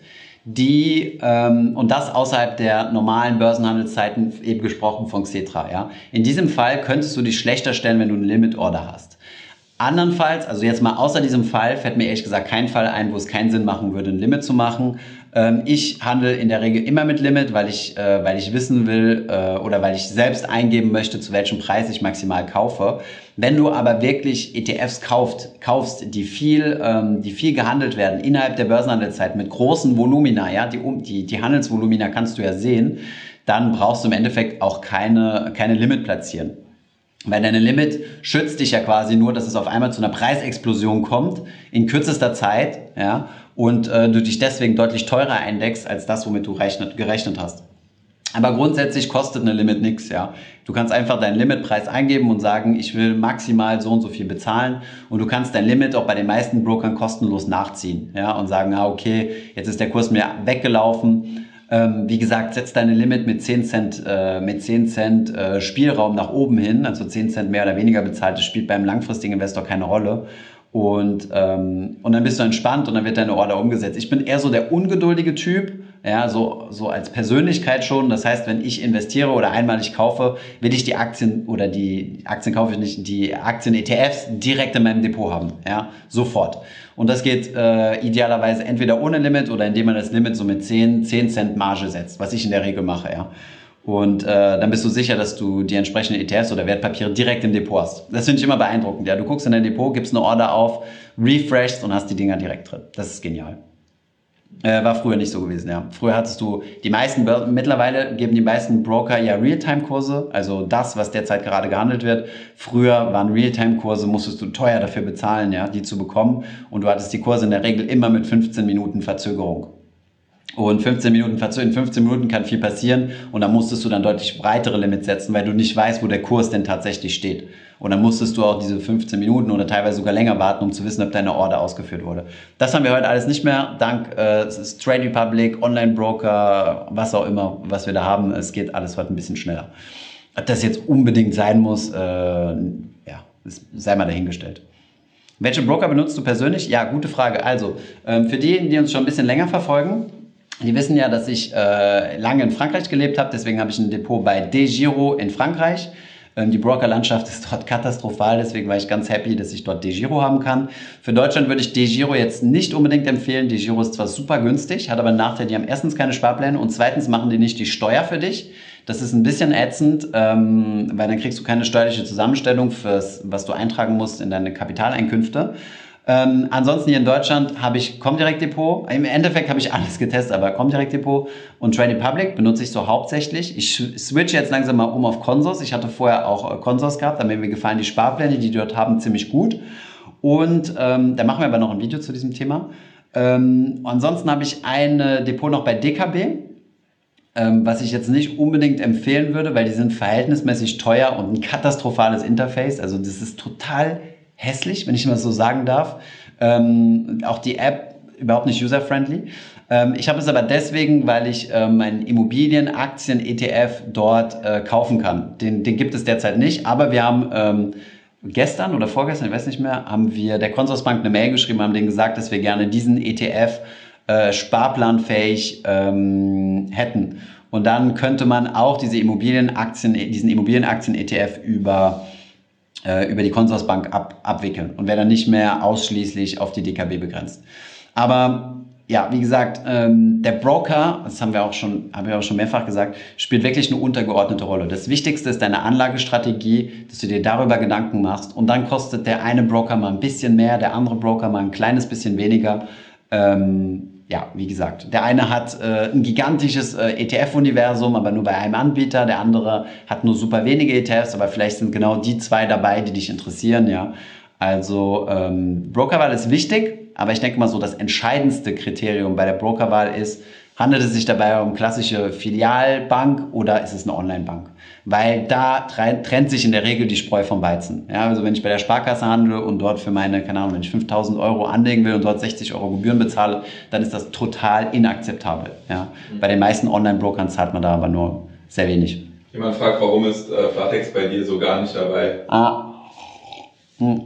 die ähm, und das außerhalb der normalen Börsenhandelszeiten, eben gesprochen von Xetra. Ja. In diesem Fall könntest du dich schlechter stellen, wenn du eine Limit-Order hast. Andernfalls, also jetzt mal außer diesem Fall, fällt mir ehrlich gesagt kein Fall ein, wo es keinen Sinn machen würde, ein Limit zu machen. Ähm, ich handle in der Regel immer mit Limit, weil ich, äh, weil ich wissen will äh, oder weil ich selbst eingeben möchte, zu welchem Preis ich maximal kaufe. Wenn du aber wirklich E T Fs kauft, kaufst, die viel, ähm, die viel gehandelt werden innerhalb der Börsenhandelszeit mit großen Volumina, ja, die, die, die Handelsvolumina kannst du ja sehen, dann brauchst du im Endeffekt auch keine, keine Limit platzieren. Weil deine Limit schützt dich ja quasi nur, dass es auf einmal zu einer Preisexplosion kommt in kürzester Zeit, ja, und äh, du dich deswegen deutlich teurer eindeckst als das, womit du rechnet, gerechnet hast. Aber grundsätzlich kostet eine Limit nichts, ja. Du kannst einfach deinen Limitpreis eingeben und sagen, ich will maximal so und so viel bezahlen und du kannst dein Limit auch bei den meisten Brokern kostenlos nachziehen, ja, und sagen, ah, okay, jetzt ist der Kurs mir weggelaufen. Ähm, wie gesagt, setz deine Limit mit zehn Cent, äh, mit zehn Cent äh, Spielraum nach oben hin, also zehn Cent mehr oder weniger bezahlt, das spielt beim langfristigen Investor keine Rolle. Und, ähm, und dann bist du entspannt und dann wird deine Order umgesetzt. Ich bin eher so der ungeduldige Typ, ja, so, so als Persönlichkeit schon. Das heißt, wenn ich investiere oder einmalig kaufe, will ich die Aktien oder die Aktien kaufe ich nicht, die Aktien-E T Fs direkt in meinem Depot haben, ja, sofort. Und das geht äh, idealerweise entweder ohne Limit oder indem man das Limit so mit zehn Cent Marge setzt, was ich in der Regel mache, ja. Und äh, dann bist du sicher, dass du die entsprechenden E T Fs oder Wertpapiere direkt im Depot hast. Das finde ich immer beeindruckend. Ja, du guckst in dein Depot, gibst eine Order auf, refreshst und hast die Dinger direkt drin. Das ist genial. Äh, war früher nicht so gewesen, ja. Früher hattest du die meisten Börsen, mittlerweile geben die meisten Broker ja Realtime-Kurse, also das, was derzeit gerade gehandelt wird. Früher waren Realtime-Kurse, musstest du teuer dafür bezahlen, ja, die zu bekommen. Und du hattest die Kurse in der Regel immer mit fünfzehn Minuten Verzögerung. Und fünfzehn Minuten Verzögerung, in fünfzehn Minuten kann viel passieren und dann musstest du dann deutlich breitere Limits setzen, weil du nicht weißt, wo der Kurs denn tatsächlich steht. Und dann musstest du auch diese fünfzehn Minuten oder teilweise sogar länger warten, um zu wissen, ob deine Order ausgeführt wurde. Das haben wir heute alles nicht mehr, dank äh, Trade Republic, Online-Broker, was auch immer, was wir da haben. Es geht alles heute ein bisschen schneller. Ob das jetzt unbedingt sein muss, äh, ja, sei mal dahingestellt. Welche Broker benutzt du persönlich? Ja, gute Frage. Also, ähm, für die, die uns schon ein bisschen länger verfolgen, die wissen ja, dass ich äh, lange in Frankreich gelebt habe, deswegen habe ich ein Depot bei DEGIRO in Frankreich. Ähm, die Brokerlandschaft ist dort katastrophal, deswegen war ich ganz happy, dass ich dort DEGIRO haben kann. Für Deutschland würde ich DEGIRO jetzt nicht unbedingt empfehlen. DEGIRO ist zwar super günstig, hat aber einen Nachteil, die haben erstens keine Sparpläne und zweitens machen die nicht die Steuer für dich. Das ist ein bisschen ätzend, ähm, weil dann kriegst du keine steuerliche Zusammenstellung, fürs, was du eintragen musst in deine Kapitaleinkünfte. Ähm, ansonsten hier in Deutschland habe ich Comdirect Depot. Im Endeffekt habe ich alles getestet, aber Comdirect Depot und Trade Republic benutze ich so hauptsächlich. Ich switche jetzt langsam mal um auf Consors. Ich hatte vorher auch Consors gehabt, da mir gefallen die Sparpläne, die die dort haben, ziemlich gut. Und ähm, da machen wir aber noch ein Video zu diesem Thema. Ähm, ansonsten habe ich ein äh, Depot noch bei D K B, ähm, was ich jetzt nicht unbedingt empfehlen würde, weil die sind verhältnismäßig teuer und ein katastrophales Interface. Also das ist total hässlich, wenn ich mal so sagen darf. Ähm, auch die App überhaupt nicht user-friendly. Ähm, ich habe es aber deswegen, weil ich ähm, einen Immobilienaktien-E T F dort äh, kaufen kann. Den, den gibt es derzeit nicht, aber wir haben ähm, gestern oder vorgestern, ich weiß nicht mehr, haben wir der Consorsbank eine Mail geschrieben, haben denen gesagt, dass wir gerne diesen E T F äh, sparplanfähig ähm, hätten. Und dann könnte man auch diese Immobilienaktien, diesen Immobilienaktien-E T F über äh, über die Consorsbank ab, abwickeln und wäre dann nicht mehr ausschließlich auf die D K B begrenzt. Aber ja, wie gesagt, ähm, der Broker, das haben wir auch schon, haben wir auch schon mehrfach gesagt, spielt wirklich eine untergeordnete Rolle. Das Wichtigste ist deine Anlagestrategie, dass du dir darüber Gedanken machst und dann kostet der eine Broker mal ein bisschen mehr, der andere Broker mal ein kleines bisschen weniger. Ähm, ja, wie gesagt, der eine hat äh, ein gigantisches äh, E T F-Universum, aber nur bei einem Anbieter, der andere hat nur super wenige E T Fs, aber vielleicht sind genau die zwei dabei, die dich interessieren, ja. Also ähm, Brokerwahl ist wichtig, aber ich denke mal so, das entscheidendste Kriterium bei der Brokerwahl ist, handelt es sich dabei um klassische Filialbank oder ist es eine Online-Bank? Weil da trennt sich in der Regel die Spreu vom Weizen. Ja, also wenn ich bei der Sparkasse handle und dort für meine, keine Ahnung, wenn ich fünftausend Euro anlegen will und dort sechzig Euro Gebühren bezahle, dann ist das total inakzeptabel. Ja? Mhm. Bei den meisten Online-Brokern zahlt man da aber nur sehr wenig. Jemand fragt, warum ist äh, Flatex bei dir so gar nicht dabei? Ah. Hm.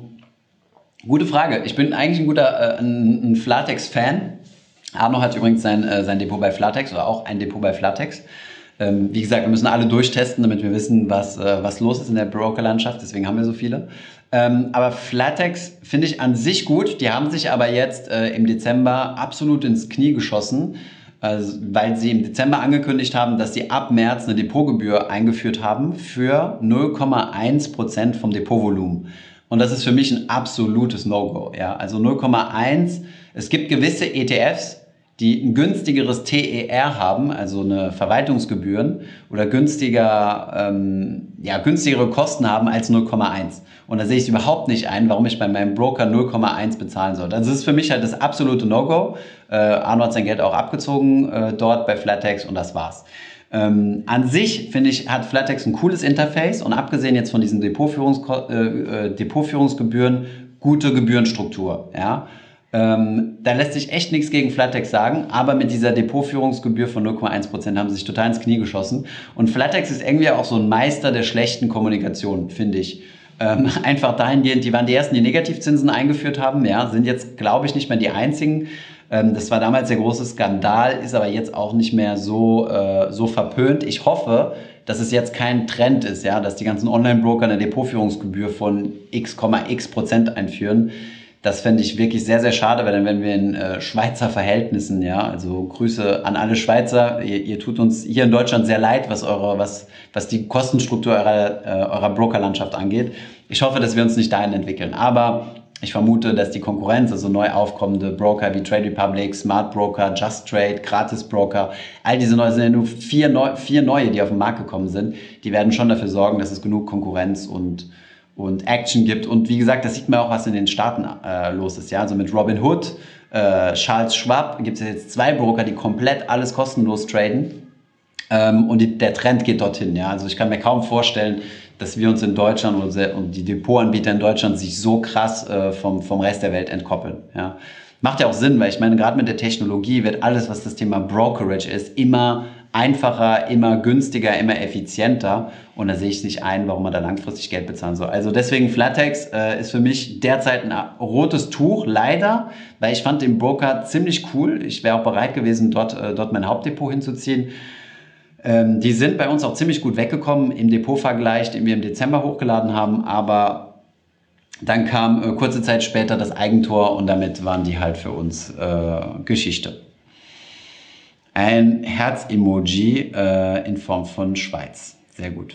Gute Frage. Ich bin eigentlich ein guter äh, ein, ein Flatex-Fan. Arno hat übrigens sein, äh, sein Depot bei Flatex oder auch ein Depot bei Flatex. Ähm, wie gesagt, wir müssen alle durchtesten, damit wir wissen, was, äh, was los ist in der Brokerlandschaft. Deswegen haben wir so viele. Ähm, aber Flatex finde ich an sich gut. Die haben sich aber jetzt äh, im Dezember absolut ins Knie geschossen, also, weil sie im Dezember angekündigt haben, dass sie ab März eine Depotgebühr eingeführt haben für null Komma eins Prozent vom Depotvolumen. Und das ist für mich ein absolutes No-Go. Ja? Also null Komma eins. Es gibt gewisse E T Fs, die ein günstigeres T E R haben, also eine Verwaltungsgebühren oder günstiger, ähm, ja, günstigere Kosten haben als null Komma eins. Und da sehe ich überhaupt nicht ein, warum ich bei meinem Broker null Komma eins bezahlen soll. Also das ist für mich halt das absolute No-Go. Äh, Arno hat sein Geld auch abgezogen äh, dort bei Flatex und das war's. Ähm, an sich, finde ich, hat Flatex ein cooles Interface und abgesehen jetzt von diesen Depotführungs äh, äh, Depotführungsgebühren, gute Gebührenstruktur. Ja? Ähm, da lässt sich echt nichts gegen Flatex sagen, aber mit dieser Depotführungsgebühr von null Komma eins Prozent haben sie sich total ins Knie geschossen. Und Flatex ist irgendwie auch so ein Meister der schlechten Kommunikation, finde ich. Ähm, einfach dahingehend, die waren die ersten, die Negativzinsen eingeführt haben, ja, sind jetzt, glaube ich, nicht mehr die einzigen. Ähm, das war damals der große Skandal, ist aber jetzt auch nicht mehr so, äh, so verpönt. Ich hoffe, dass es jetzt kein Trend ist, ja, dass die ganzen Online-Broker eine Depotführungsgebühr von x, x Prozent einführen. Das fände ich wirklich sehr, sehr schade, weil dann wären wir in äh, Schweizer Verhältnissen, ja, also Grüße an alle Schweizer. Ihr, ihr tut uns hier in Deutschland sehr leid, was eure, was, was die Kostenstruktur eurer, äh, eurer Brokerlandschaft angeht. Ich hoffe, dass wir uns nicht dahin entwickeln, aber ich vermute, dass die Konkurrenz, also neu aufkommende Broker wie Trade Republic, Smart Broker, Just Trade, Gratis Broker, all diese neue, sind ja nur vier, neu, vier neue, die auf den Markt gekommen sind, die werden schon dafür sorgen, dass es genug Konkurrenz und und Action gibt. Und wie gesagt, das sieht man auch, was in den Staaten äh, los ist. Ja? Also mit Robinhood, äh, Charles Schwab gibt es jetzt zwei Broker, die komplett alles kostenlos traden. Ähm, und die, der Trend geht dorthin. Ja? Also ich kann mir kaum vorstellen, dass wir uns in Deutschland und, und die Depotanbieter in Deutschland sich so krass äh, vom, vom Rest der Welt entkoppeln. Ja? Macht ja auch Sinn, weil ich meine, gerade mit der Technologie wird alles, was das Thema Brokerage ist, immer einfacher, immer günstiger, immer effizienter und da sehe ich nicht ein, warum man da langfristig Geld bezahlen soll. Also deswegen Flatex äh, ist für mich derzeit ein rotes Tuch, leider, weil ich fand den Broker ziemlich cool. Ich wäre auch bereit gewesen, dort, äh, dort mein Hauptdepot hinzuziehen. Ähm, die sind bei uns auch ziemlich gut weggekommen im Depotvergleich, den wir im Dezember hochgeladen haben, aber dann kam äh, kurze Zeit später das Eigentor und damit waren die halt für uns äh, Geschichte. Ein Herz-Emoji äh, in Form von Schweiz. Sehr gut.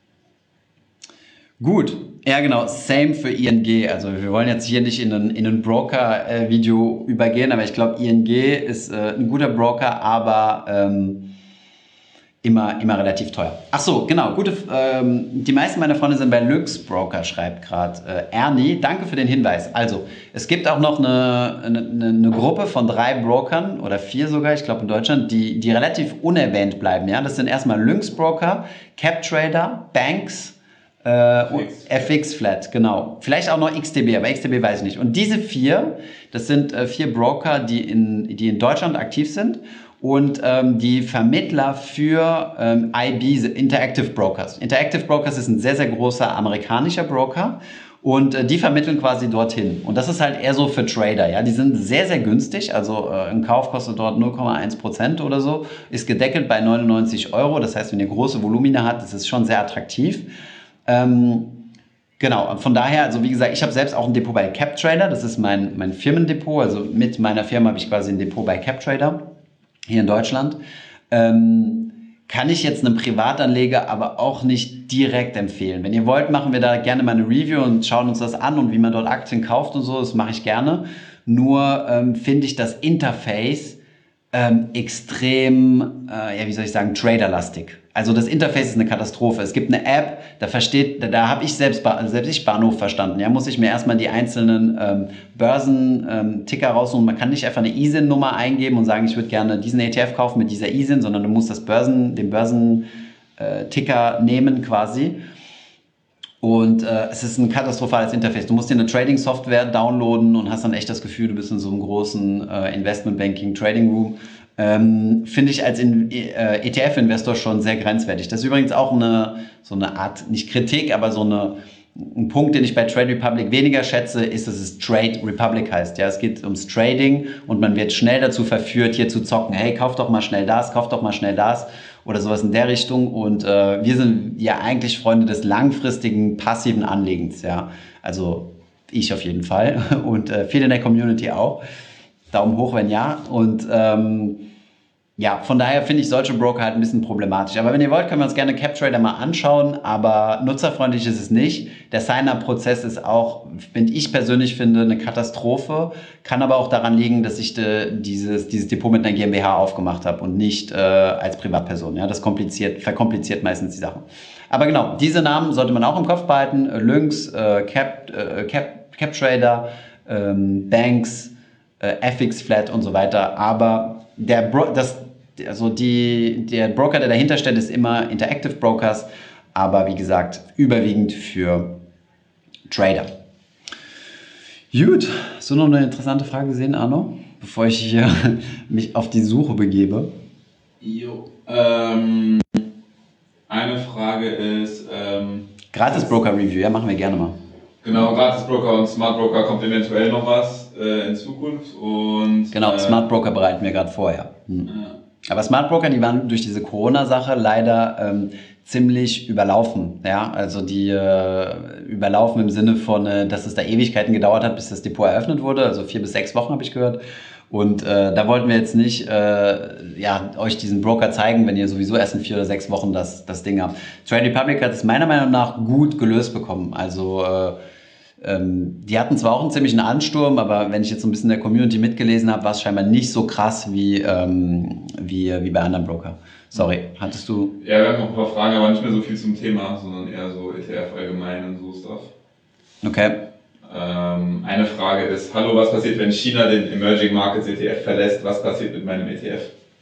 Gut, ja genau, same für I N G. Also wir wollen jetzt hier nicht in ein, in ein Broker-Video übergehen, aber ich glaube, I N G ist äh, ein guter Broker, aber ähm, immer, immer relativ teuer. Ach so, genau. Gute, ähm, die meisten meiner Freunde sind bei Lynx Broker, schreibt gerade äh, Ernie. Danke für den Hinweis. Also, es gibt auch noch eine, eine, eine Gruppe von drei Brokern oder vier sogar, ich glaube in Deutschland, die, die relativ unerwähnt bleiben. Ja? Das sind erstmal Lynx Broker, CapTrader, Banks, äh, F X Flat, genau. Vielleicht auch noch X T B, aber X T B weiß ich nicht. Und diese vier, das sind äh, vier Broker, die in, die in Deutschland aktiv sind. Und ähm, die Vermittler für ähm, I B, Interactive Brokers. Interactive Brokers ist ein sehr, sehr großer amerikanischer Broker und äh, die vermitteln quasi dorthin. Und das ist halt eher so für Trader. Ja? Die sind sehr, sehr günstig. Also äh, ein Kauf kostet dort null Komma eins Prozent oder so, ist gedeckelt bei neunundneunzig Euro. Das heißt, wenn ihr große Volumina habt, ist es schon sehr attraktiv. Ähm, Genau, von daher, also wie gesagt, ich habe selbst auch ein Depot bei CapTrader. Das ist mein, mein Firmendepot. Also mit meiner Firma habe ich quasi ein Depot bei CapTrader hier in Deutschland. Ähm, kann ich jetzt einem Privatanleger aber auch nicht direkt empfehlen. Wenn ihr wollt, machen wir da gerne mal eine Review und schauen uns das an und wie man dort Aktien kauft und so. Das mache ich gerne. Nur ähm, finde ich das Interface ähm, extrem, äh, ja, wie soll ich sagen, traderlastig. Also das Interface ist eine Katastrophe. Es gibt eine App, da versteht, da, da habe ich selbst, selbst ich Bahnhof verstanden. Ja, muss ich mir erstmal die einzelnen ähm, Börsen-Ticker ähm, raussuchen. Man kann nicht einfach eine I S I N-Nummer eingeben und sagen, ich würde gerne diesen E T F kaufen mit dieser I S I N, sondern du musst das Börsen, den Börsen-Ticker äh, nehmen quasi. Und äh, es ist ein katastrophales Interface. Du musst dir eine Trading-Software downloaden und hast dann echt das Gefühl, du bist in so einem großen äh, Investment-Banking-Trading-Room. Ähm, finde ich als in, äh, E T F-Investor schon sehr grenzwertig. Das ist übrigens auch eine, so eine Art, nicht Kritik, aber so eine, ein Punkt, den ich bei Trade Republic weniger schätze, ist, dass es Trade Republic heißt. Ja, es geht ums Trading und man wird schnell dazu verführt, hier zu zocken. Hey, kauf doch mal schnell das, kauf doch mal schnell das oder sowas in der Richtung. Und äh, wir sind ja eigentlich Freunde des langfristigen, passiven Anlegens. Ja, also ich auf jeden Fall und äh, viele in der Community auch. Daumen hoch, wenn ja. Und ähm, ja, von daher finde ich solche Broker halt ein bisschen problematisch. Aber wenn ihr wollt, können wir uns gerne CapTrader mal anschauen. Aber nutzerfreundlich ist es nicht. Der Sign-up-Prozess ist auch, finde ich persönlich finde, eine Katastrophe. Kann aber auch daran liegen, dass ich de, dieses, dieses Depot mit einer GmbH aufgemacht habe und nicht äh, als Privatperson. Ja, das kompliziert, verkompliziert meistens die Sachen. Aber genau, diese Namen sollte man auch im Kopf behalten. Lynx, äh, Cap, äh, Cap, CapTrader, ähm, Banks, F X Flat und so weiter, aber der, Bro das, also die, der Broker, der dahinter steht, ist immer Interactive Brokers, aber wie gesagt, überwiegend für Trader. Gut, hast du noch eine interessante Frage gesehen, Arno, bevor ich hier mich auf die Suche begebe? Jo, ähm, eine Frage ist... Ähm, Gratis Broker Review, ja, machen wir gerne mal. Genau, Gratis Broker und Smart Broker kommt eventuell noch was äh, in Zukunft. Und, genau, äh, Smart Broker bereiten wir gerade vor, ja. Hm. Ja. Aber Smart Broker, die waren durch diese Corona-Sache leider ähm, ziemlich überlaufen. Ja? Also die äh, überlaufen im Sinne von, äh, dass es da Ewigkeiten gedauert hat, bis das Depot eröffnet wurde. Also vier bis sechs Wochen habe ich gehört. Und äh, da wollten wir jetzt nicht äh, ja, euch diesen Broker zeigen, wenn ihr sowieso erst in vier oder sechs Wochen das, das Ding habt. Trade Republic hat es meiner Meinung nach gut gelöst bekommen. Also äh, ähm, die hatten zwar auch einen ziemlichen Ansturm, aber wenn ich jetzt so ein bisschen in der Community mitgelesen habe, war es scheinbar nicht so krass wie, ähm, wie, wie bei anderen Broker. Sorry, hattest du... Ja, wir haben noch ein paar Fragen, aber nicht mehr so viel zum Thema, sondern eher so E T F allgemein und so Stuff. Okay. Ähm, eine Frage ist, hallo, was passiert, wenn China den Emerging Markets E T F verlässt? Was passiert mit meinem E T F?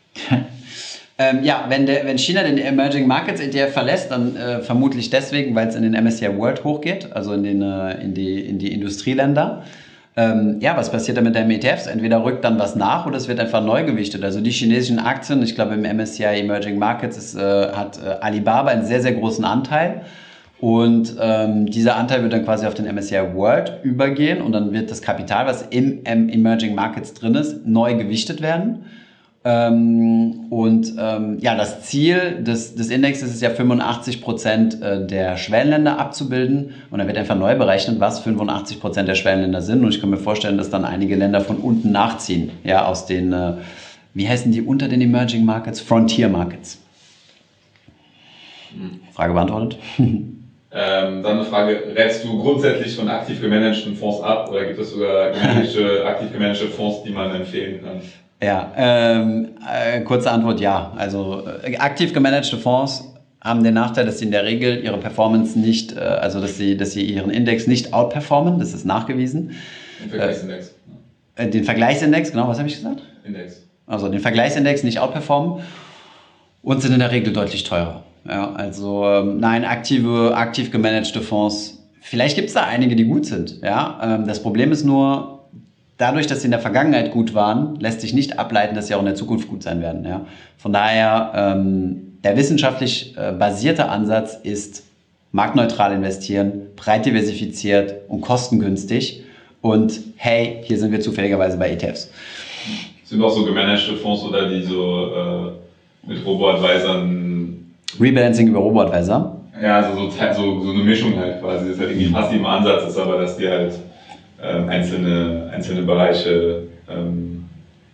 ähm, ja, wenn, der, wenn China den Emerging Markets E T F verlässt, dann äh, vermutlich deswegen, weil es in den M S C I World hochgeht, also in, den, äh, in, die, in die Industrieländer. Ähm, ja, was passiert dann mit deinem E T Fs? Entweder rückt dann was nach oder es wird einfach neu gewichtet. Also die chinesischen Aktien, ich glaube im M S C I Emerging Markets ist, äh, hat äh, Alibaba einen sehr, sehr großen Anteil. Und ähm, dieser Anteil wird dann quasi auf den M S C I World übergehen und dann wird das Kapital, was im, im Emerging Markets drin ist, neu gewichtet werden. Ähm, und ähm, ja, das Ziel des, des Indexes ist ja fünfundachtzig Prozent der Schwellenländer abzubilden und dann wird einfach neu berechnet, was fünfundachtzig Prozent der Schwellenländer sind und ich kann mir vorstellen, dass dann einige Länder von unten nachziehen, ja, aus den, äh, wie heißen die unter den Emerging Markets? Frontier Markets. Frage beantwortet? Ähm, dann eine Frage, rätst du grundsätzlich von aktiv gemanagten Fonds ab oder gibt es sogar gemanagte, aktiv gemanagte Fonds, die man empfehlen kann? Ja, ähm, äh, kurze Antwort ja. Also äh, aktiv gemanagte Fonds haben den Nachteil, dass sie in der Regel ihre Performance nicht, äh, also dass sie, dass sie ihren Index nicht outperformen, das ist nachgewiesen. Den Vergleichsindex. Äh, den Vergleichsindex, genau, was habe ich gesagt? Index. Also den Vergleichsindex nicht outperformen und sind in der Regel deutlich teurer. Ja, also ähm, nein, aktive, aktiv gemanagte Fonds, vielleicht gibt es da einige, die gut sind. Ja? Ähm, das Problem ist nur, dadurch, dass sie in der Vergangenheit gut waren, lässt sich nicht ableiten, dass sie auch in der Zukunft gut sein werden. Ja? Von daher, ähm, der wissenschaftlich äh, basierte Ansatz ist marktneutral investieren, breit diversifiziert und kostengünstig. Und hey, hier sind wir zufälligerweise bei E T Fs. Sind auch so gemanagte Fonds oder die so äh, mit Robo-Advisern. Rebalancing über Robo-Advisor? Ja, also so, so, so eine Mischung halt quasi. Das ist halt irgendwie ein passiver Ansatz, ist aber, dass die halt ähm, einzelne, einzelne Bereiche ähm,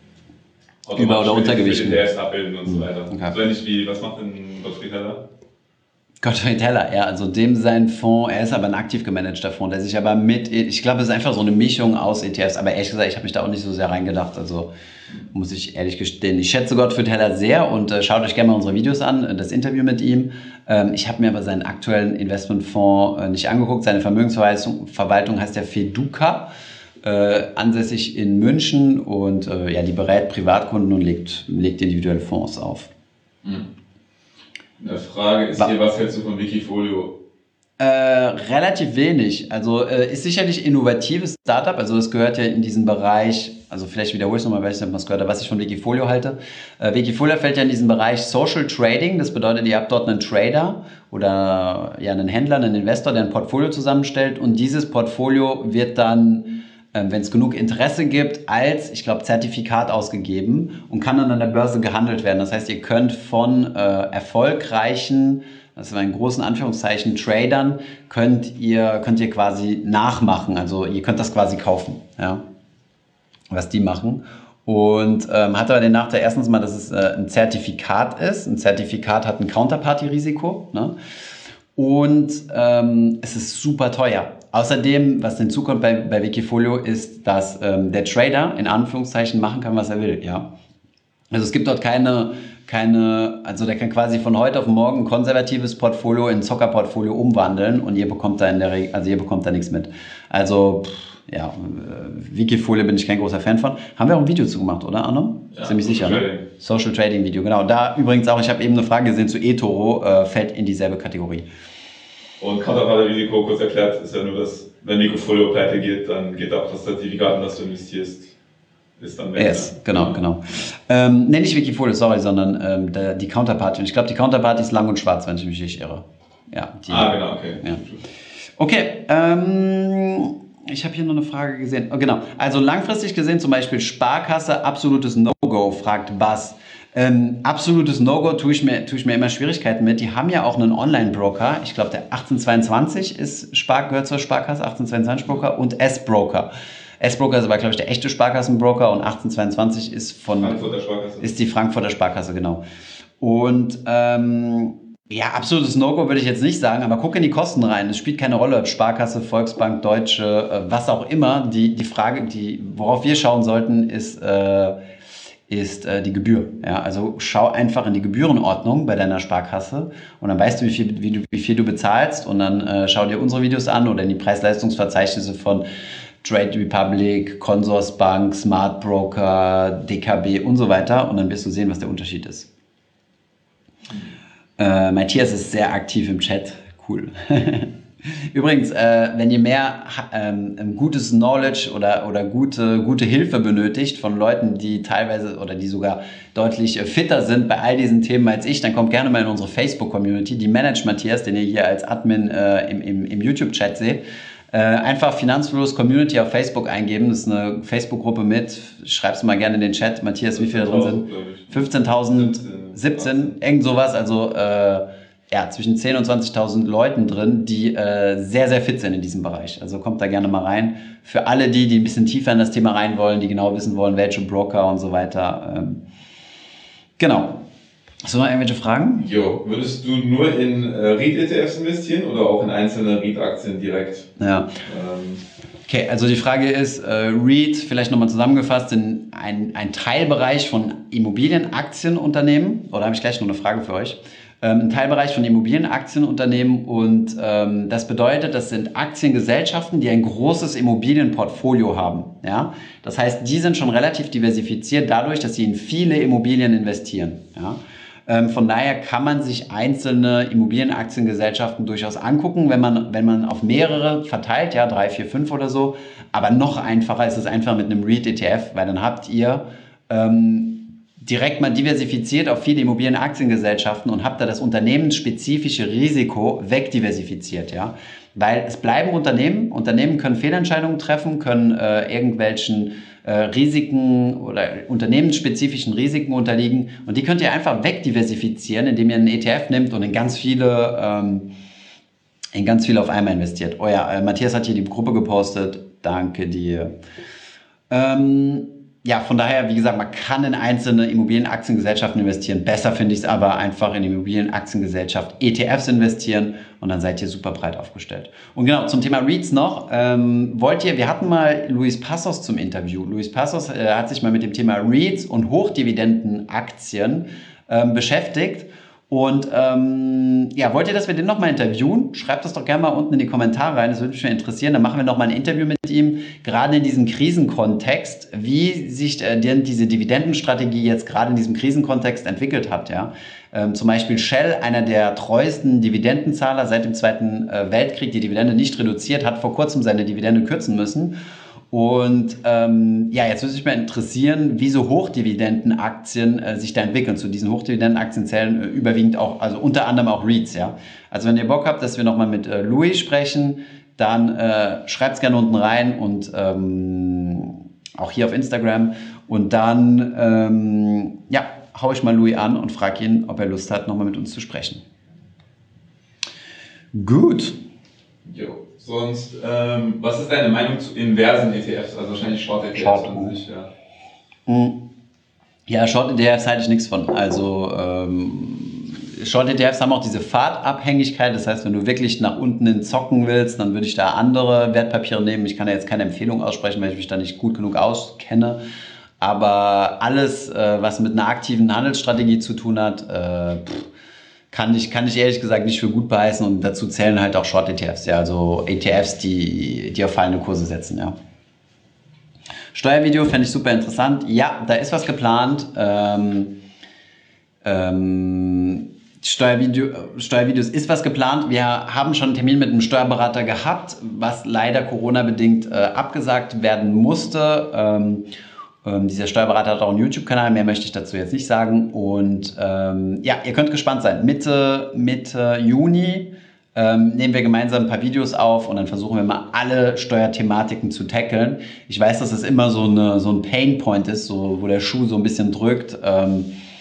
Über- oder Untergewichten E T Fs abbilden und so weiter. Okay. So ähnlich wie, was macht denn Gottfried Heller? Gottfried Heller, ja, also dem sein Fonds, er ist aber ein aktiv gemanagter Fonds, der sich aber mit, ich glaube, es ist einfach so eine Mischung aus E T Fs, aber ehrlich gesagt, ich habe mich da auch nicht so sehr reingedacht, also muss ich ehrlich gestehen. Ich schätze Gottfried Heller sehr und äh, schaut euch gerne mal unsere Videos an, das Interview mit ihm. Ähm, ich habe mir aber seinen aktuellen Investmentfonds äh, nicht angeguckt, seine Vermögensverwaltung Verwaltung heißt ja Feduca, äh, ansässig in München und äh, ja, die berät Privatkunden und legt, legt individuelle Fonds auf. Mhm. Eine Frage ist hier, was hältst du von Wikifolio? Äh, relativ wenig. Also äh, ist sicherlich innovatives Startup. Also es gehört ja in diesen Bereich, also vielleicht wiederhole ich es nochmal, weil ich nicht was gehört habe, was ich von Wikifolio halte. Äh, Wikifolio fällt ja in diesen Bereich Social Trading. Das bedeutet, ihr habt dort einen Trader oder ja einen Händler, einen Investor, der ein Portfolio zusammenstellt und dieses Portfolio wird dann, äh, wenn es genug Interesse gibt, als, ich glaube, Zertifikat ausgegeben und kann dann an der Börse gehandelt werden. Das heißt, ihr könnt von äh, erfolgreichen, das war in großen Anführungszeichen, Tradern, könnt ihr, könnt ihr quasi nachmachen. Also ihr könnt das quasi kaufen, ja, was die machen. Und ähm, hat aber den Nachteil erstens mal, dass es äh, ein Zertifikat ist. Ein Zertifikat hat ein Counterparty-Risiko, ne? Und ähm, es ist super teuer. Außerdem, was hinzukommt bei, bei Wikifolio, ist, dass ähm, der Trader in Anführungszeichen machen kann, was er will, ja. Also es gibt dort keine, keine, also der kann quasi von heute auf morgen ein konservatives Portfolio in ein Zockerportfolio umwandeln und ihr bekommt da in der Regel, also ihr bekommt da nichts mit. Also, pff, ja, äh, Wikifolio bin ich kein großer Fan von. Haben wir auch ein Video zu gemacht, oder Arno? Ja, ziemlich sicher, Social ne? Trading. Social Trading Video, genau. Da übrigens auch, ich habe eben eine Frage gesehen zu eToro, äh, fällt in dieselbe Kategorie. Und Counterparty-Risiko, kurz erklärt, ist ja nur, dass wenn Wikifolio pleite geht, dann geht auch das Zertifikat, in das du investierst, ist dann weg. Yes, genau, genau. Ähm, nee, nicht Wikifolio, sorry, sondern ähm, der, die Counterparty. Und ich glaube, die Counterparty ist lang und schwarz, wenn ich mich nicht irre. Ja, die, Ah, genau, okay. Ja. Okay, ähm, ich habe hier noch eine Frage gesehen. Oh, genau, also langfristig gesehen zum Beispiel Sparkasse, absolutes No-Go, fragt Bas. Ähm, absolutes No-Go tue ich, mir, tue ich mir immer Schwierigkeiten mit. Die haben ja auch einen Online-Broker. Ich glaube, der achtzehnhundertzweiundzwanzig ist Spar, gehört zur Sparkasse, achtzehnhundertzweiundzwanzig-Broker und S-Broker. S-Broker ist aber, glaube ich, der echte Sparkassenbroker und achtzehnhundertzweiundzwanzig ist von Frankfurter Sparkasse. ist die Frankfurter Sparkasse, genau. Und ähm, ja, absolutes No-Go würde ich jetzt nicht sagen, aber guck in die Kosten rein. Es spielt keine Rolle, ob Sparkasse, Volksbank, Deutsche, äh, was auch immer. Die, die Frage, die, worauf wir schauen sollten, ist, äh, ist äh, die Gebühr. Ja, also schau einfach in die Gebührenordnung bei deiner Sparkasse und dann weißt du, wie viel, wie du, wie viel du bezahlst und dann äh, schau dir unsere Videos an oder in die Preis-Leistungs-Verzeichnisse von Trade Republic, Consorsbank, Smart Broker, D K B und so weiter und dann wirst du sehen, was der Unterschied ist. Äh, Matthias ist sehr aktiv im Chat. Cool. Übrigens, äh, wenn ihr mehr ähm, gutes Knowledge oder, oder gute, gute Hilfe benötigt von Leuten, die teilweise oder die sogar deutlich fitter sind bei all diesen Themen als ich, dann kommt gerne mal in unsere Facebook-Community. Die managt Matthias, den ihr hier als Admin äh, im, im, im YouTube-Chat seht. Äh, einfach Finanzfluss Community auf Facebook eingeben. Das ist eine Facebook-Gruppe mit, schreib's mal gerne in den Chat, Matthias, wie viele da drin sind? fünfzehntausend, siebzehn, irgend sowas. Also äh, ja, zwischen zehn und zwanzigtausend Leuten drin, die äh, sehr, sehr fit sind in diesem Bereich. Also kommt da gerne mal rein. Für alle die, die ein bisschen tiefer in das Thema rein wollen, die genau wissen wollen, welche Broker und so weiter. Ähm, genau. Hast du noch irgendwelche Fragen? Jo, würdest du nur in äh, REIT-E T Fs investieren oder auch in einzelne REIT-Aktien direkt? Ja. Ähm, Okay, also die Frage ist, äh, REIT, vielleicht nochmal zusammengefasst, in ein, ein Teilbereich von Immobilienaktienunternehmen, oder habe ich gleich noch eine Frage für euch, ähm, ein Teilbereich von Immobilienaktienunternehmen und ähm, das bedeutet, das sind Aktiengesellschaften, die ein großes Immobilienportfolio haben. Ja? Das heißt, die sind schon relativ diversifiziert dadurch, dass sie in viele Immobilien investieren. Ja? Ähm, von daher kann man sich einzelne Immobilienaktiengesellschaften durchaus angucken, wenn man, wenn man auf mehrere verteilt, ja, drei, vier, fünf oder so. Aber noch einfacher ist es einfach mit einem REIT-E T F, weil dann habt ihr ähm, direkt mal diversifiziert auf viele Immobilienaktiengesellschaften und habt da das unternehmensspezifische Risiko wegdiversifiziert, ja. Weil es bleiben Unternehmen, Unternehmen können Fehlentscheidungen treffen, können äh, irgendwelchen äh, Risiken oder unternehmensspezifischen Risiken unterliegen und die könnt ihr einfach wegdiversifizieren, indem ihr einen E T F nimmt und in ganz viele, ähm, in ganz viele auf einmal investiert. Oh ja, äh, Matthias hat hier die Gruppe gepostet, danke dir. Ähm, ja, von daher, wie gesagt, man kann in einzelne Immobilienaktiengesellschaften investieren. Besser finde ich es aber einfach in Immobilienaktiengesellschaft E T Fs investieren und dann seid ihr super breit aufgestellt. Und genau, zum Thema REITs noch. Ähm, wollt ihr, wir hatten mal Luis Passos zum Interview. Luis Passos äh, hat sich mal mit dem Thema REITs und Hochdividendenaktien ähm, beschäftigt. Und ähm, ja, wollt ihr, dass wir den nochmal interviewen? Schreibt das doch gerne mal unten in die Kommentare rein, das würde mich schon interessieren. Dann machen wir nochmal ein Interview mit ihm, gerade in diesem Krisenkontext, wie sich äh, denn diese Dividendenstrategie jetzt gerade in diesem Krisenkontext entwickelt hat. Ja? Ähm, zum Beispiel Shell, einer der treuesten Dividendenzahler seit dem Zweiten äh, Weltkrieg, die Dividende nicht reduziert, hat vor kurzem seine Dividende kürzen müssen. Und ähm, ja, jetzt würde mich mal interessieren, wie so Hochdividendenaktien äh, sich da entwickeln. Zu diesen Hochdividendenaktien zählen äh, überwiegend auch, also unter anderem auch REITs. Ja? Also wenn ihr Bock habt, dass wir nochmal mit äh, Louis sprechen, dann äh, schreibt es gerne unten rein und ähm, auch hier auf Instagram. Und dann ähm, ja, hau ich mal Louis an und frage ihn, ob er Lust hat, nochmal mit uns zu sprechen. Gut. Jo. Sonst, ähm, was ist deine Meinung zu inversen E T Fs? Also wahrscheinlich Short-E T Fs Short. an sich, ja. Ja, Short-E T Fs halte ich nichts von. Also ähm, Short-E T Fs haben auch diese Fahrtabhängigkeit. Das heißt, wenn du wirklich nach unten hin zocken willst, dann würde ich da andere Wertpapiere nehmen. Ich kann da jetzt keine Empfehlung aussprechen, weil ich mich da nicht gut genug auskenne. Aber alles, äh, was mit einer aktiven Handelsstrategie zu tun hat, äh, pff, Kann ich, kann ich ehrlich gesagt nicht für gut beheißen und dazu zählen halt auch Short-E T Fs, ja, also E T Fs, die, die auf fallende Kurse setzen, ja. Steuervideo fände ich super interessant. Ja, da ist was geplant. Ähm, ähm, Steuervideo, Steuervideos ist was geplant. Wir haben schon einen Termin mit einem Steuerberater gehabt, was leider Corona-bedingt äh, abgesagt werden musste. Ähm, Ähm, dieser Steuerberater hat auch einen YouTube-Kanal, mehr möchte ich dazu jetzt nicht sagen. Und ähm, ja, ihr könnt gespannt sein. Mitte, Mitte Juni ähm, nehmen wir gemeinsam ein paar Videos auf und dann versuchen wir mal alle Steuerthematiken zu tackeln. Ich weiß, dass das immer so, eine, so ein Pain-Point ist, so, wo der Schuh so ein bisschen drückt. Ähm,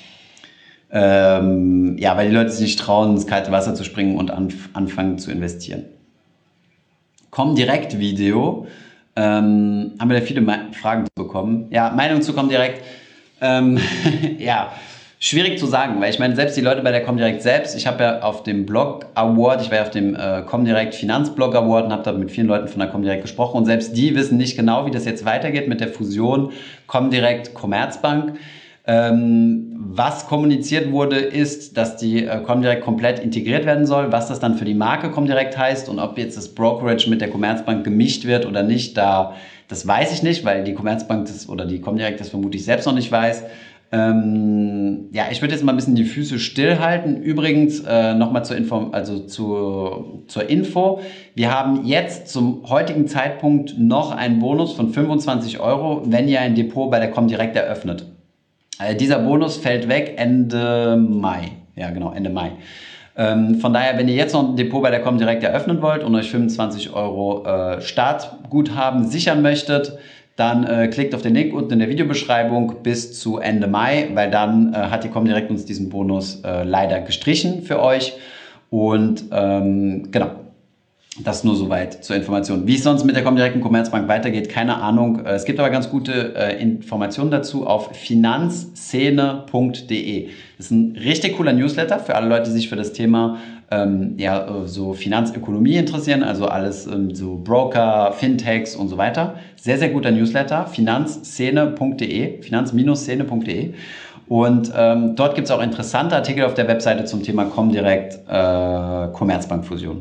ähm, ja, weil die Leute sich nicht trauen, ins kalte Wasser zu springen und anf- anfangen zu investieren. Comdirect-Video. Ähm, haben wir da viele Me- Fragen bekommen. Ja, Meinung zu Comdirect. Ähm, ja, schwierig zu sagen, weil ich meine, selbst die Leute bei der Comdirect selbst, ich habe ja auf dem Blog Award, ich war ja auf dem äh, Comdirect Finanzblog Award und habe da mit vielen Leuten von der Comdirect gesprochen und selbst die wissen nicht genau, wie das jetzt weitergeht mit der Fusion Comdirect Commerzbank. Ähm, was kommuniziert wurde, ist, dass die äh, Comdirect komplett integriert werden soll. Was das dann für die Marke Comdirect heißt und ob jetzt das Brokerage mit der Commerzbank gemischt wird oder nicht, da, das weiß ich nicht, weil die Commerzbank das oder die Comdirect das vermutlich selbst noch nicht weiß. Ähm, ja, ich würde jetzt mal ein bisschen die Füße stillhalten. Übrigens äh, nochmal zur Info, also zur, zur Info. Wir haben jetzt zum heutigen Zeitpunkt noch einen Bonus von fünfundzwanzig Euro, wenn ihr ein Depot bei der Comdirect eröffnet. Äh, dieser Bonus fällt weg Ende Mai. Ja, genau, Ende Mai. Ähm, von daher, wenn ihr jetzt noch ein Depot bei der Comdirect eröffnen wollt und euch fünfundzwanzig Euro äh, Startguthaben sichern möchtet, dann äh, klickt auf den Link unten in der Videobeschreibung bis zu Ende Mai, weil dann äh, hat die Comdirect uns diesen Bonus äh, leider gestrichen für euch. Und ähm, genau. Das nur soweit zur Information. Wie es sonst mit der Comdirect und Commerzbank weitergeht, keine Ahnung. Es gibt aber ganz gute äh, Informationen dazu auf finanzszene punkt de. Das ist ein richtig cooler Newsletter für alle Leute, die sich für das Thema ähm, ja, so Finanzökonomie interessieren, also alles ähm, so Broker, Fintechs und so weiter. Sehr, sehr guter Newsletter, finanzszene punkt de, finanz-szene punkt de. Und ähm, dort gibt es auch interessante Artikel auf der Webseite zum Thema Comdirect äh, Commerzbank-Fusion.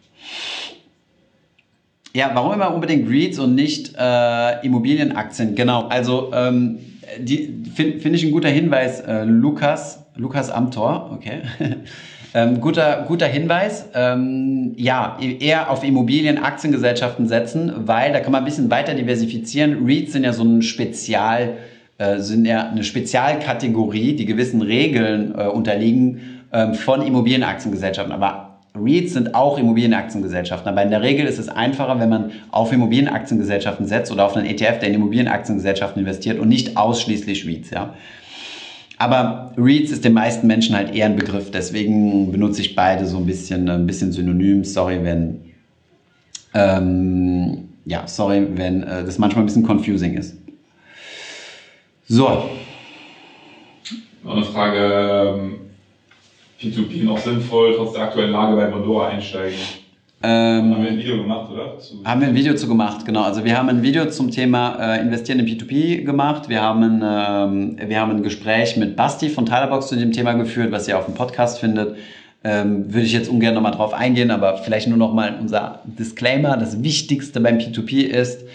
Ja, warum immer unbedingt REITs und nicht äh, Immobilienaktien? Genau, also ähm, finde find ich ein guter Hinweis, äh, Lukas, Lukas Amthor, okay. ähm, guter, guter Hinweis, ähm, ja, eher auf Immobilienaktiengesellschaften setzen, weil da kann man ein bisschen weiter diversifizieren. REITs sind ja so ein Spezial, äh, sind ja eine Spezialkategorie, die gewissen Regeln äh, unterliegen äh, von Immobilienaktiengesellschaften, aber REITs sind auch Immobilienaktiengesellschaften, aber in der Regel ist es einfacher, wenn man auf Immobilienaktiengesellschaften setzt oder auf einen E T F, der in Immobilienaktiengesellschaften investiert und nicht ausschließlich REITs. Ja. Aber REITs ist den meisten Menschen halt eher ein Begriff, deswegen benutze ich beide so ein bisschen, ein bisschen synonym. Sorry, wenn, ähm, ja, sorry, wenn äh, das manchmal ein bisschen confusing ist. So. Noch eine Frage. P zwei P noch sinnvoll, trotz der aktuellen Lage bei Bondora einsteigen? Ähm, haben wir ein Video gemacht, oder? Zu haben wir ein Video zu gemacht, genau. Also wir haben ein Video zum Thema äh, Investieren in P zwei P gemacht. Wir haben, ähm, wir haben ein Gespräch mit Basti von Tylerbox zu dem Thema geführt, was ihr auf dem Podcast findet. Ähm, würde ich jetzt ungern nochmal drauf eingehen, aber vielleicht nur nochmal unser Disclaimer. Das Wichtigste beim P zwei P ist,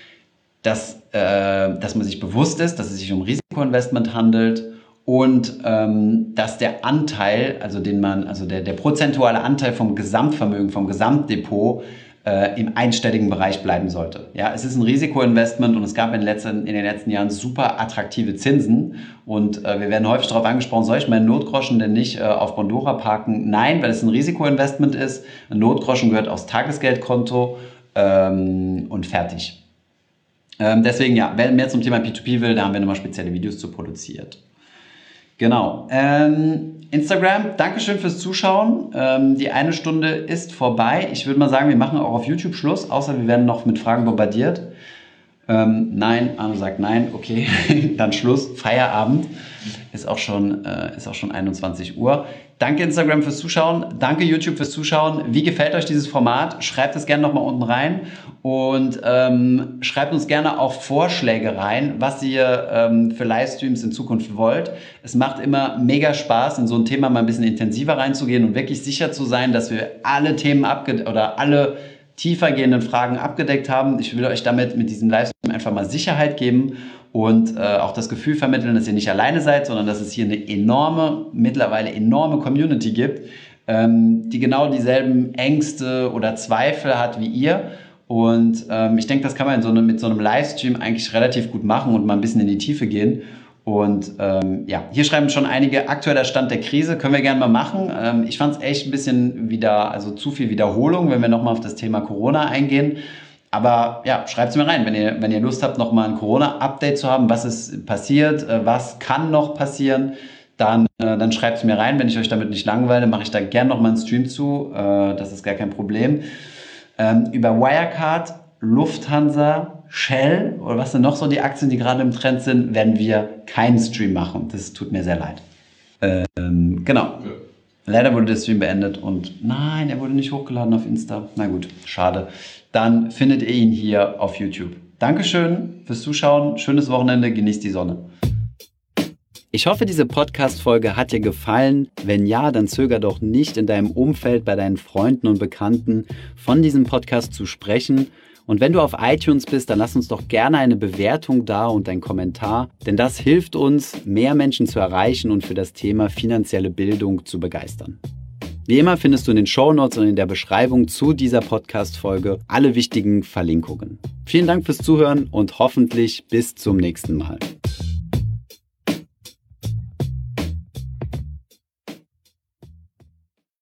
dass, äh, dass man sich bewusst ist, dass es sich um Risikoinvestment handelt. Und ähm, dass der Anteil, also den man, also der, der prozentuale Anteil vom Gesamtvermögen, vom Gesamtdepot äh, im einstelligen Bereich bleiben sollte. Ja, es ist ein Risikoinvestment und es gab in den letzten, in den letzten Jahren super attraktive Zinsen. Und äh, wir werden häufig darauf angesprochen, soll ich meinen Notgroschen denn nicht äh, auf Bondora parken? Nein, weil es ein Risikoinvestment ist. Ein Notgroschen gehört aufs Tagesgeldkonto ähm, und fertig. Ähm, deswegen, ja, wer mehr zum Thema P zwei P will, da haben wir nochmal spezielle Videos zu produziert. Genau. Ähm, Instagram, Dankeschön fürs Zuschauen. Ähm, die eine Stunde ist vorbei. Ich würde mal sagen, wir machen auch auf YouTube Schluss, außer wir werden noch mit Fragen bombardiert. Ähm, nein, Arno sagt nein, okay, dann Schluss, Feierabend. Ist auch schon, äh, ist auch schon einundzwanzig Uhr. Danke Instagram fürs Zuschauen, danke YouTube fürs Zuschauen. Wie gefällt euch dieses Format? Schreibt es gerne nochmal unten rein und ähm, schreibt uns gerne auch Vorschläge rein, was ihr ähm, für Livestreams in Zukunft wollt. Es macht immer mega Spaß, in so ein Thema mal ein bisschen intensiver reinzugehen und wirklich sicher zu sein, dass wir alle Themen abgedeckt oder alle tiefer gehenden Fragen abgedeckt haben. Ich will euch damit mit diesem Livestream einfach mal Sicherheit geben und äh, auch das Gefühl vermitteln, dass ihr nicht alleine seid, sondern dass es hier eine enorme, mittlerweile enorme Community gibt, ähm, die genau dieselben Ängste oder Zweifel hat wie ihr. Und ähm, ich denke, das kann man in so einem, mit so einem Livestream eigentlich relativ gut machen und mal ein bisschen in die Tiefe gehen. Und ähm, ja, hier schreiben schon einige, aktueller Stand der Krise, können wir gerne mal machen. Ähm, ich fand es echt ein bisschen wieder, also zu viel Wiederholung, wenn wir nochmal auf das Thema Corona eingehen. Aber ja, schreibt es mir rein, wenn ihr, wenn ihr Lust habt, nochmal ein Corona-Update zu haben, was ist passiert, äh, was kann noch passieren, dann, äh, dann schreibt es mir rein. Wenn ich euch damit nicht langweile, mache ich da gerne nochmal einen Stream zu, äh, das ist gar kein Problem. Ähm, über Wirecard, Lufthansa, Shell oder was sind noch so die Aktien, die gerade im Trend sind, werden wir keinen Stream machen. Das tut mir sehr leid. Ähm, genau. Ja. Leider wurde der Stream beendet und nein, er wurde nicht hochgeladen auf Insta. Na gut, schade. Dann findet ihr ihn hier auf YouTube. Dankeschön fürs Zuschauen. Schönes Wochenende. Genießt die Sonne. Ich hoffe, diese Podcast-Folge hat dir gefallen. Wenn ja, dann zöger doch nicht, in deinem Umfeld, bei deinen Freunden und Bekannten von diesem Podcast zu sprechen. Und wenn du auf iTunes bist, dann lass uns doch gerne eine Bewertung da und einen Kommentar, denn das hilft uns, mehr Menschen zu erreichen und für das Thema finanzielle Bildung zu begeistern. Wie immer findest du in den Shownotes und in der Beschreibung zu dieser Podcast-Folge alle wichtigen Verlinkungen. Vielen Dank fürs Zuhören und hoffentlich bis zum nächsten Mal.